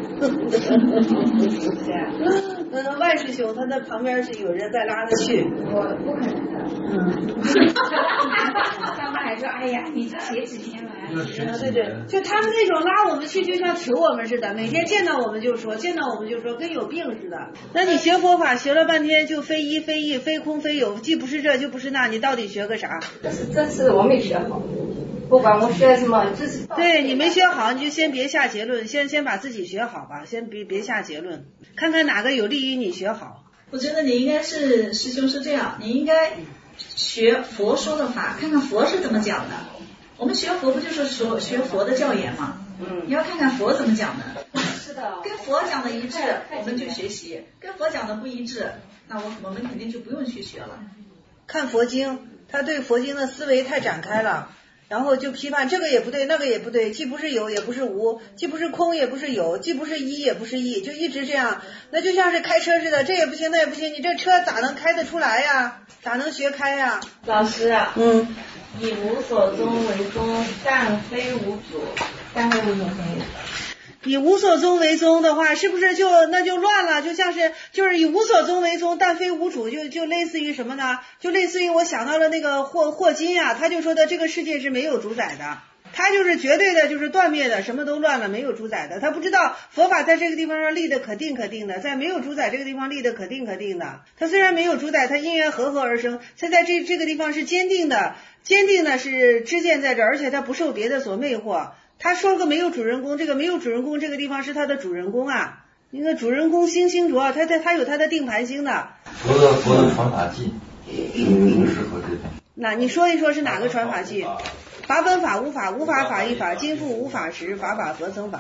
嗯，万师兄，他那旁边是有人在拉他去。
我不可能的。
嗯。
他们还说：“哎呀，你这写几天了？”
啊，对对，就他们那种拉我们去，就像求我们似的，每天见到我们就说，见到我们就说，跟有病似的。那你学佛法学了半天，就非一非一，非空非有，既不是这就不是那，你到底学个啥？
这是这是我没学好。不管我学什么，知识
对你没学好，你就先别下结论，先先把自己学好吧，先别别下结论，看看哪个有利于你学好。
我觉得你应该是师兄是这样，你应该学佛说的法，看看佛是怎么讲的。我们学佛不就是说学佛的教言吗？嗯，你要看看佛怎么讲的。
是的，
跟佛讲的一致，我们就学习；跟佛讲的不一致，那我我们肯定就不用去学了。
看佛经，他对佛经的思维太展开了。然后就批判这个也不对，那个也不对，既不是有也不是无，既不是空也不是有，既不是一也不是一，就一直这样。那就像是开车似的，这也不行那也不行，你这车咋能开得出来呀？咋能学开呀？
老师啊，
嗯，
以无所宗为宗，但非无主，但非无主什么意思？
以无所宗为宗的话，是不是就那就乱了？就像是就是以无所宗为宗，但非无主，就就类似于什么呢？就类似于我想到了那个霍霍金啊，他就说的这个世界是没有主宰的，他就是绝对的就是断灭的，什么都乱了，没有主宰的。他不知道佛法在这个地方上立的可定可定的，在没有主宰这个地方立的可定可定的。他虽然没有主宰，他因缘和合而生，他在这这个地方是坚定的，坚定的是知见在这，而且他不受别的所魅惑。他说个没有主人公，这个没有主人公这个地方是他的主人公啊，那个主人公星星着，他他他有他的定盘星的。
佛的佛的传法记不适合这种。
那你说一说是哪个传法记？法本法无法，无法法一法，今复无法时，法法何曾法？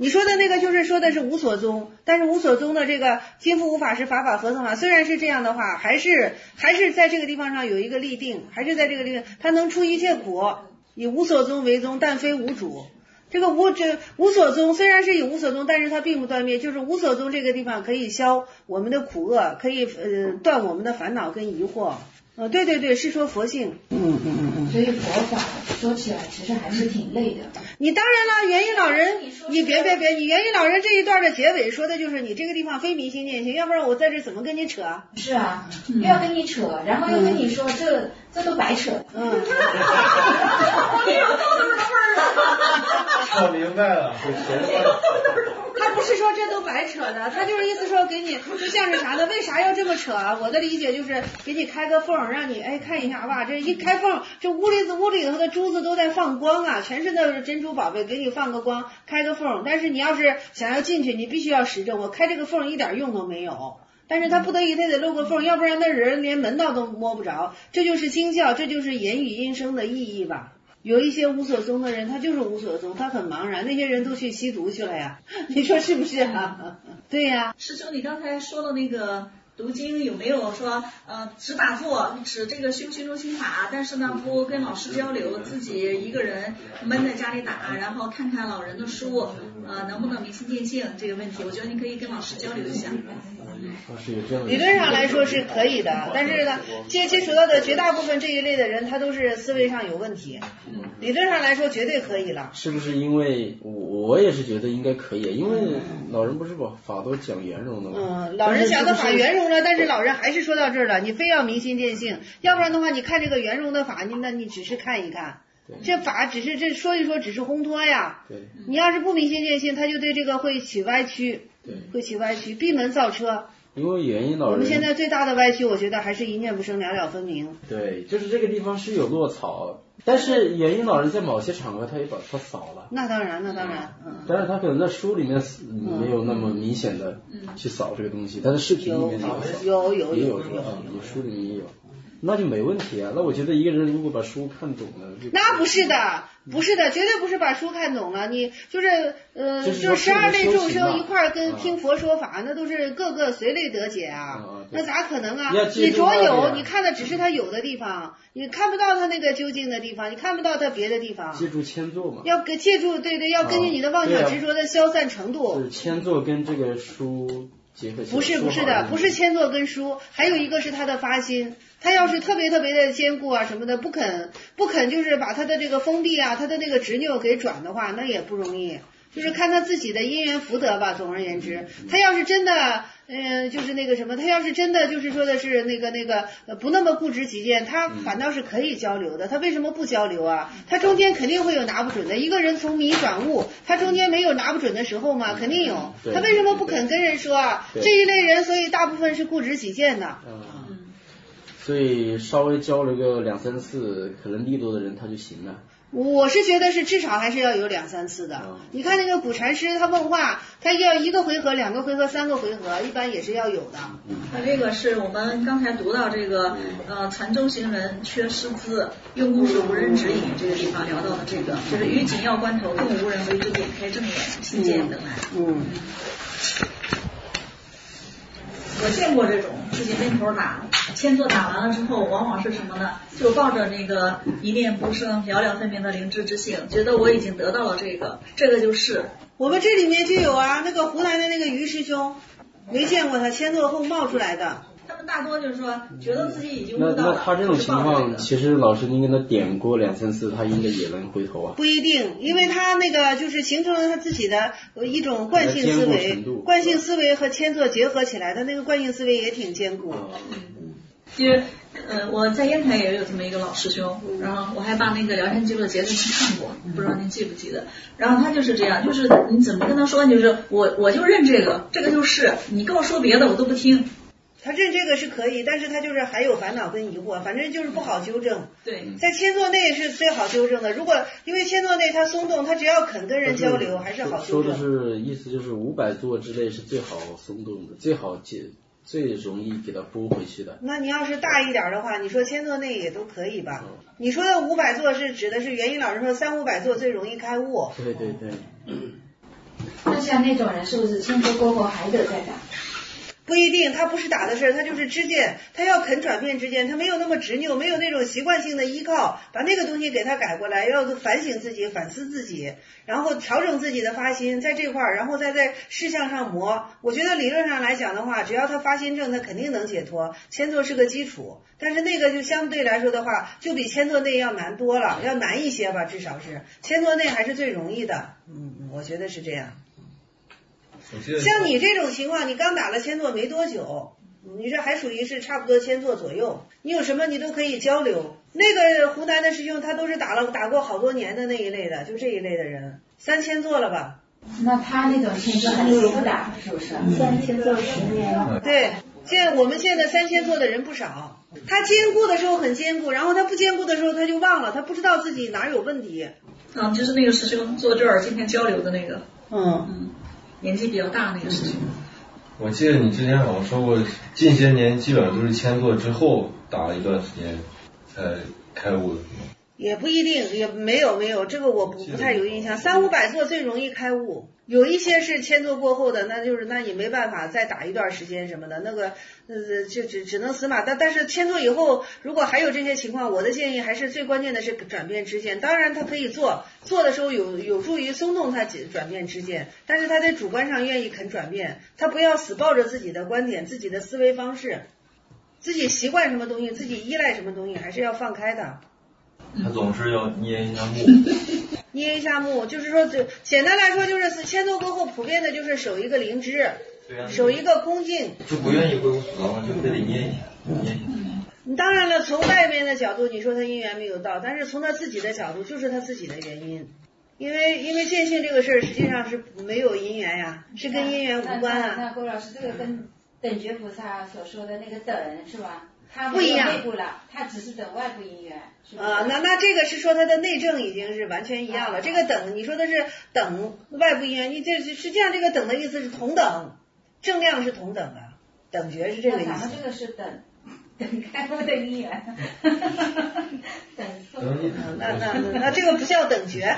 你说的那个就是说的是无所踪，但是无所踪的这个今复无法时法法合僧法，虽然是这样的话，还是还是在这个地方上有一个立定，还是在这个地方，它能出一切苦，以无所踪为宗，但非无主。这个无这无所踪虽然是以无所踪，但是它并不断灭，就是无所踪这个地方可以消我们的苦恶，可以呃断我们的烦恼跟疑惑。呃，对对对，是说佛性。嗯嗯嗯嗯。
所以佛法说起来其实还是挺累的。
你当然了，元音老人，你别别别，你元音老人这一段的结尾说的就是你这个地方非明心见性，要不然我在这怎么跟你扯？
是啊，又要跟你扯，然后又跟你说这这都白扯。嗯。
我明白了，
他不是说这都白扯的，他就是意思说给你就像是啥呢？为啥要这么扯啊？我的理解就是给你开个缝，让你哎看一下，哇，这一开缝，这屋里子屋里头的珠子都在放光啊，全是那珍珠宝贝，给你放个光，开个缝。但是你要是想要进去，你必须要实证，我开这个缝一点用都没有。但是他不得已他得露个缝，要不然那人连门道都摸不着。这就是经教，这就是言语音声的意义吧。有一些无所踪的人，他就是无所踪，他很茫然，那些人都去吸毒去了呀，你说是不是啊？对呀。
师兄，你刚才说的那个读经有没有说呃只打坐，只这个修心中心法，但是呢不跟老师交流，自己一个人闷在家里打，然后看看老人的书，呃能不能明心见性这个问题，我觉得你可以跟老师交流一下。
理论上来说是可以的，但是呢，接接触到的绝大部分这一类的人，他都是思维上有问题。理论上来说绝对可以了。
是不是因为我我也是觉得应该可以，因为老人不是把法都讲圆融的吗？
嗯，老人讲的法圆融了，但是老人还是说到这儿了，你非要明心见性，要不然的话，你看这个圆融的法，你那你只是看一看。这法只是这说一说，只是烘托呀。
对。
你要是不明心见性，他就对这个会起歪曲。
对。
会起歪曲，闭门造车。
因为原因老人。
我们现在最大的歪曲，我觉得还是一念不生，了了分明。
对，就是这个地方是有落草，但是元音老人在某些场合他也把它扫了。
那当然，那当然。嗯。
但是他可能在书里面没有那么明显的去扫这个东西，但是视频里面
有有有
也有有有书里面也有。那就没问题啊，那我觉得一个人如果把书看懂了，
那不是的，不是的，绝对不是把书看懂了，你就是呃，就十二类众生一块儿跟听佛说法，那都是各个随类得解啊，那咋可能啊？你着有，你看的只是他有的地方，你看不到他那个究竟的地方，你看不到他别的地方。
借助谦坐嘛。
要给借助，对对，要根据你的妄想执着的消散程度。
是谦坐跟这个书结合起来。
不是不是的，不是谦坐跟书，还有一个是他的发心。他要是特别特别的坚固啊什么的，不肯不肯就是把他的这个封闭啊，他的那个执拗给转的话，那也不容易。就是看他自己的因缘福德吧。总而言之，他要是真的，嗯、呃，就是那个什么，他要是真的就是说的是那个那个呃不那么固执己见，他反倒是可以交流的。他为什么不交流啊？他中间肯定会有拿不准的。一个人从迷转悟，他中间没有拿不准的时候吗？肯定有。他为什么不肯跟人说啊？这一类人，所以大部分是固执己见的。
嗯。所以稍微教了个两三次，可能力多的人他就行了。
我是觉得是至少还是要有两三次的。嗯、你看那个古禅师他问话，他要一个回合、两个回合、三个回合，一般也是要有的。
那这个是我们刚才读到这个呃禅宗行人缺师资，用功时无人指引这个地方聊到的这个，就是于紧要关头更无人为之点开正眼，亲见等来。
嗯。嗯
我见过这种自己闷头打，千座打完了之后，往往是什么呢？就抱着那个一念不生、了了分明的灵知之性，觉得我已经得到了这个，这个就是
我们这里面就有啊，那个湖南的那个于师兄，没见过他千座后冒出来的。
他们大多就是说，觉得自己已经悟到了。
那那他这种情况，其实老师您跟他点过两三次，他应该也能回头啊。
不一定，因为他那个就是形成了他自己的一种惯性思维，惯性思维和千座结合起来，他那个惯性思维也挺坚固。
嗯，其实呃我在烟台也有这么一个老师兄，然后我还把那个聊天记录截图去看过，不知道您记不记得。然后他就是这样，就是你怎么跟他说，就是我我就认这个，这个就是你跟我说别的我都不听。
他认这个是可以，但是他就是还有烦恼跟疑惑，反正就是不好纠正。
对，
在千座内是最好纠正的。如果因为千座内他松动，他只要肯跟人交流，还是好纠正。
说的是意思就是五百座之内是最好松动的，最好解最容易给它拨回去的。
那你要是大一点的话，你说千座内也都可以吧？嗯、你说的五百座是指的是元音老师说三五百座最容易开悟。
对对对。
但像那种人是不是签字过后还得再打？
不一定，他不是打的事儿，他就是知见，他要肯转变知见，他没有那么执拗，没有那种习惯性的依靠，把那个东西给他改过来，要反省自己，反思自己，然后调整自己的发心，在这块儿，然后再在事项上磨。我觉得理论上来讲的话，只要他发心正，他肯定能解脱。签作是个基础，但是那个就相对来说的话，就比签作内要难多了，要难一些吧，至少是签作内还是最容易的。嗯，我觉得是这样。像你这种情况，你刚打了签作没多久，你这还属于是差不多签作左右，你有什么你都可以交流。那个湖南的师兄他都是打了打过好多年的那一类的，就这一类的人，三签作了吧？
那他那种签作还是不打，是不是？
三签作十年了。
对，现在我们现在三签作的人不少，他坚固的时候很坚固，然后他不坚固的时候他就忘了，他不知道自己哪有问题。
啊，就是那个师兄坐这儿今天交流的那个，
嗯
嗯。年纪比较大那个事情，
我记得你之前好像说过，近些年基本上都是签作之后打了一段时间才开悟的。
也不一定，也没有没有，这个我不不太有印象。三五百作最容易开悟，有一些是签作过后的，那就是那你没办法再打一段时间什么的，那个呃就只只能死马。但但是签作以后，如果还有这些情况，我的建议还是最关键的是转变知见。当然他可以做，做的时候有有助于松动他转变知见，但是他在主观上愿意肯转变，他不要死抱着自己的观点、自己的思维方式，自己习惯什么东西，自己依赖什么东西，还是要放开的。
他总是要捏一下木，
捏一下木，就是说，简单来说就是签作过后，普遍的就是守一个灵芝，
对啊，
守一个恭敬，
就不愿意归无所当，就非得捏一下，捏一下。
当然了，从外面的角度，你说他因缘没有到，但是从他自己的角度，就是他自己的原因。因为因为见性这个事儿，实际上是没有因缘呀，是跟因缘无关啊。
那郭老师，这个跟等觉菩萨所说的那个等是吧？他
不一样，
内部了，他只是等外部因缘。
啊，那那这个是说他的内证已经是完全一样了。啊、这个等，你说的是等外部因缘，你这实际上这个等的意思是同等，正量是同等的，等觉是这个意思。
咱们这个是等等开悟的因缘，等错。
那那那那这个不叫等觉。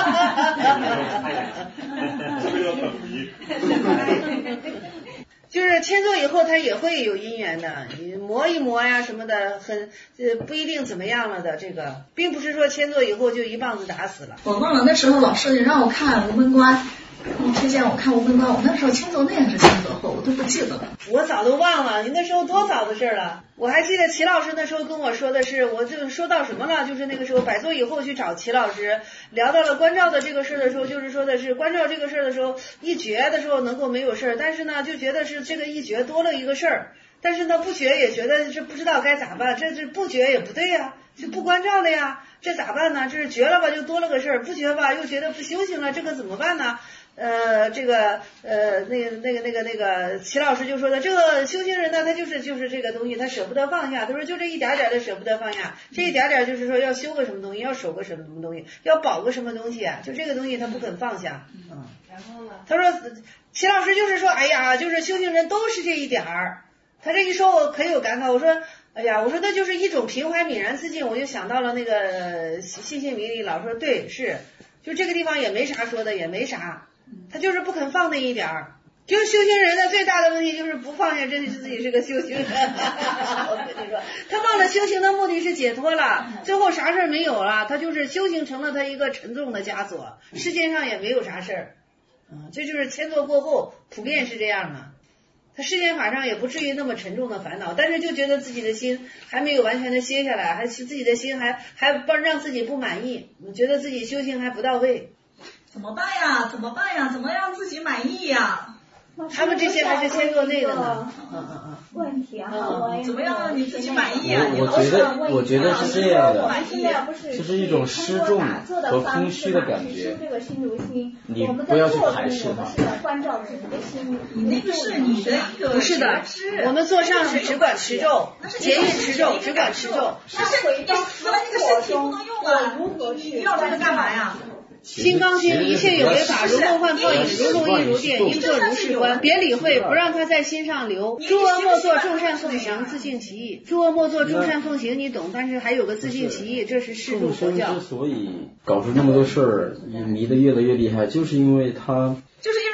就是签作以后，他也会有因缘的，你磨一磨呀什么的，很呃不一定怎么样了的。这个并不是说签作以后就一棒子打死了。
我忘了那时候老师你让我看无门关，你推荐我看无门关，我那时候签作内还是签作后，我都不记得了。
我早都忘了，你那时候多早的事了。我还记得齐老师那时候跟我说的是，我就说到什么了，就是那个时候百作以后去找齐老师，聊到了关照的这个事的时候，就是说的是关照这个事的时候，一觉的时候能够没有事，但是呢就觉得是这个一觉多了一个事儿，但是呢不觉也觉得这不知道该咋办，这这不觉也不对呀，就不关照了呀，这咋办呢？这是觉了吧就多了个事儿，不觉吧又觉得不修行了，这个怎么办呢？呃，这个呃，那个那个那个那个齐老师就说的，这个修行人呢，他就是就是这个东西，他舍不得放下。他说就这一点点的舍不得放下，这一点点就是说要修个什么东西，要守个什么东西，要保个什么东西啊，就这个东西他不肯放下。嗯，
然后呢？
他说齐老师就是说，哎呀，就是修行人都是这一点儿。他这一说，我可有感慨。我说，哎呀，我说那就是一种平怀泯然自尽。我就想到了那个信信迷里老说，对，是，就这个地方也没啥说的，也没啥。他就是不肯放那一点儿，就是修行人的最大的问题就是不放下，真是自己是个修行人。我跟你说，他忘了修行的目的是解脱了，最后啥事儿没有了，他就是修行成了他一个沉重的枷锁，世界上也没有啥事儿。嗯，这就是签作过后普遍是这样的，他世间法上也不至于那么沉重的烦恼，但是就觉得自己的心还没有完全的歇下来，还自己的心还还不让自己不满意，觉得自己修行还不到位。
怎么办呀？怎么办呀？怎么让自己满意呀？
他们这些还是签作内的呢。嗯嗯嗯。
问题啊，
嗯、怎么样让你自己满意呀？
我我觉得我觉得是这样的，
这
是一种失重和空虚的感觉。你不要去排斥它。
你那个是你的一个
不是的，我们做上是只管持咒，节运持咒，只管持咒。
但是你死了，你的身体不能用啊！你你要这个干嘛呀？
心刚心，一切有为法，如梦幻泡影，如露亦如电，应作如是观。别理会，不让它在心上留。诸恶莫作，众善奉行，自性其意。诸恶莫作，众善奉行，你懂，但是还有个自性其意，这是世俗佛教。
之所以搞出那么多事儿，迷得越来越厉害，就是因为他。
就是因为你老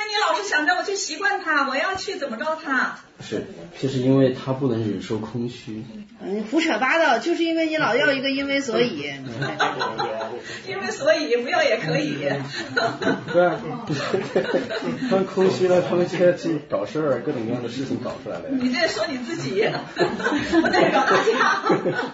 想着我去习惯它，我要去怎么着它。
是，就是因为他不能忍受空虚。
嗯，胡扯八道，就是因为你老要一个因为所以。
因为所以不要也可以。
对啊，他们空虚了，他们现在去搞事儿，各种各样的事情搞出来了呀。
你这说你自己，我代表大家。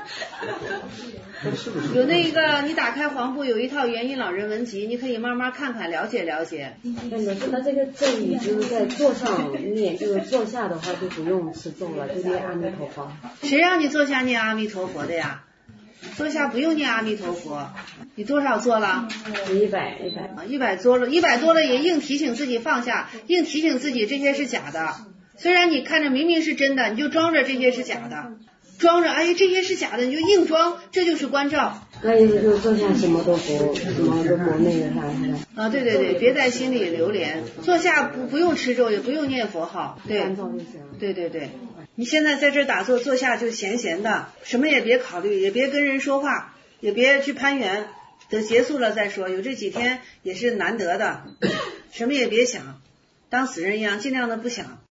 有那个，你打开黄埔有一套元音老人文集，你可以慢慢看看，了解了解。
那老师，他这个咒语就是在坐上念，就是坐下的话就不用持咒了，就念阿弥陀佛。
谁让你坐下念阿弥陀佛的呀？坐下不用念阿弥陀佛。你多少做了？
一百一百。
一百多了，一百多了也硬提醒自己放下，硬提醒自己这些是假的。虽然你看着明明是真的，你就装着这些是假的。装着，哎，这些是假的，你就硬装，这就是关照。
那意思就是坐下什么都不，什么都不那个啥是吧？
啊，对对对，别在心里流连。坐下不不用持咒，也不用念佛号，对，对对对。你现在在这打坐，坐下就闲闲的，什么也别考虑，也别跟人说话，也别去攀缘，等结束了再说。有这几天也是难得的，什么也别想，当死人一样，尽量的不想。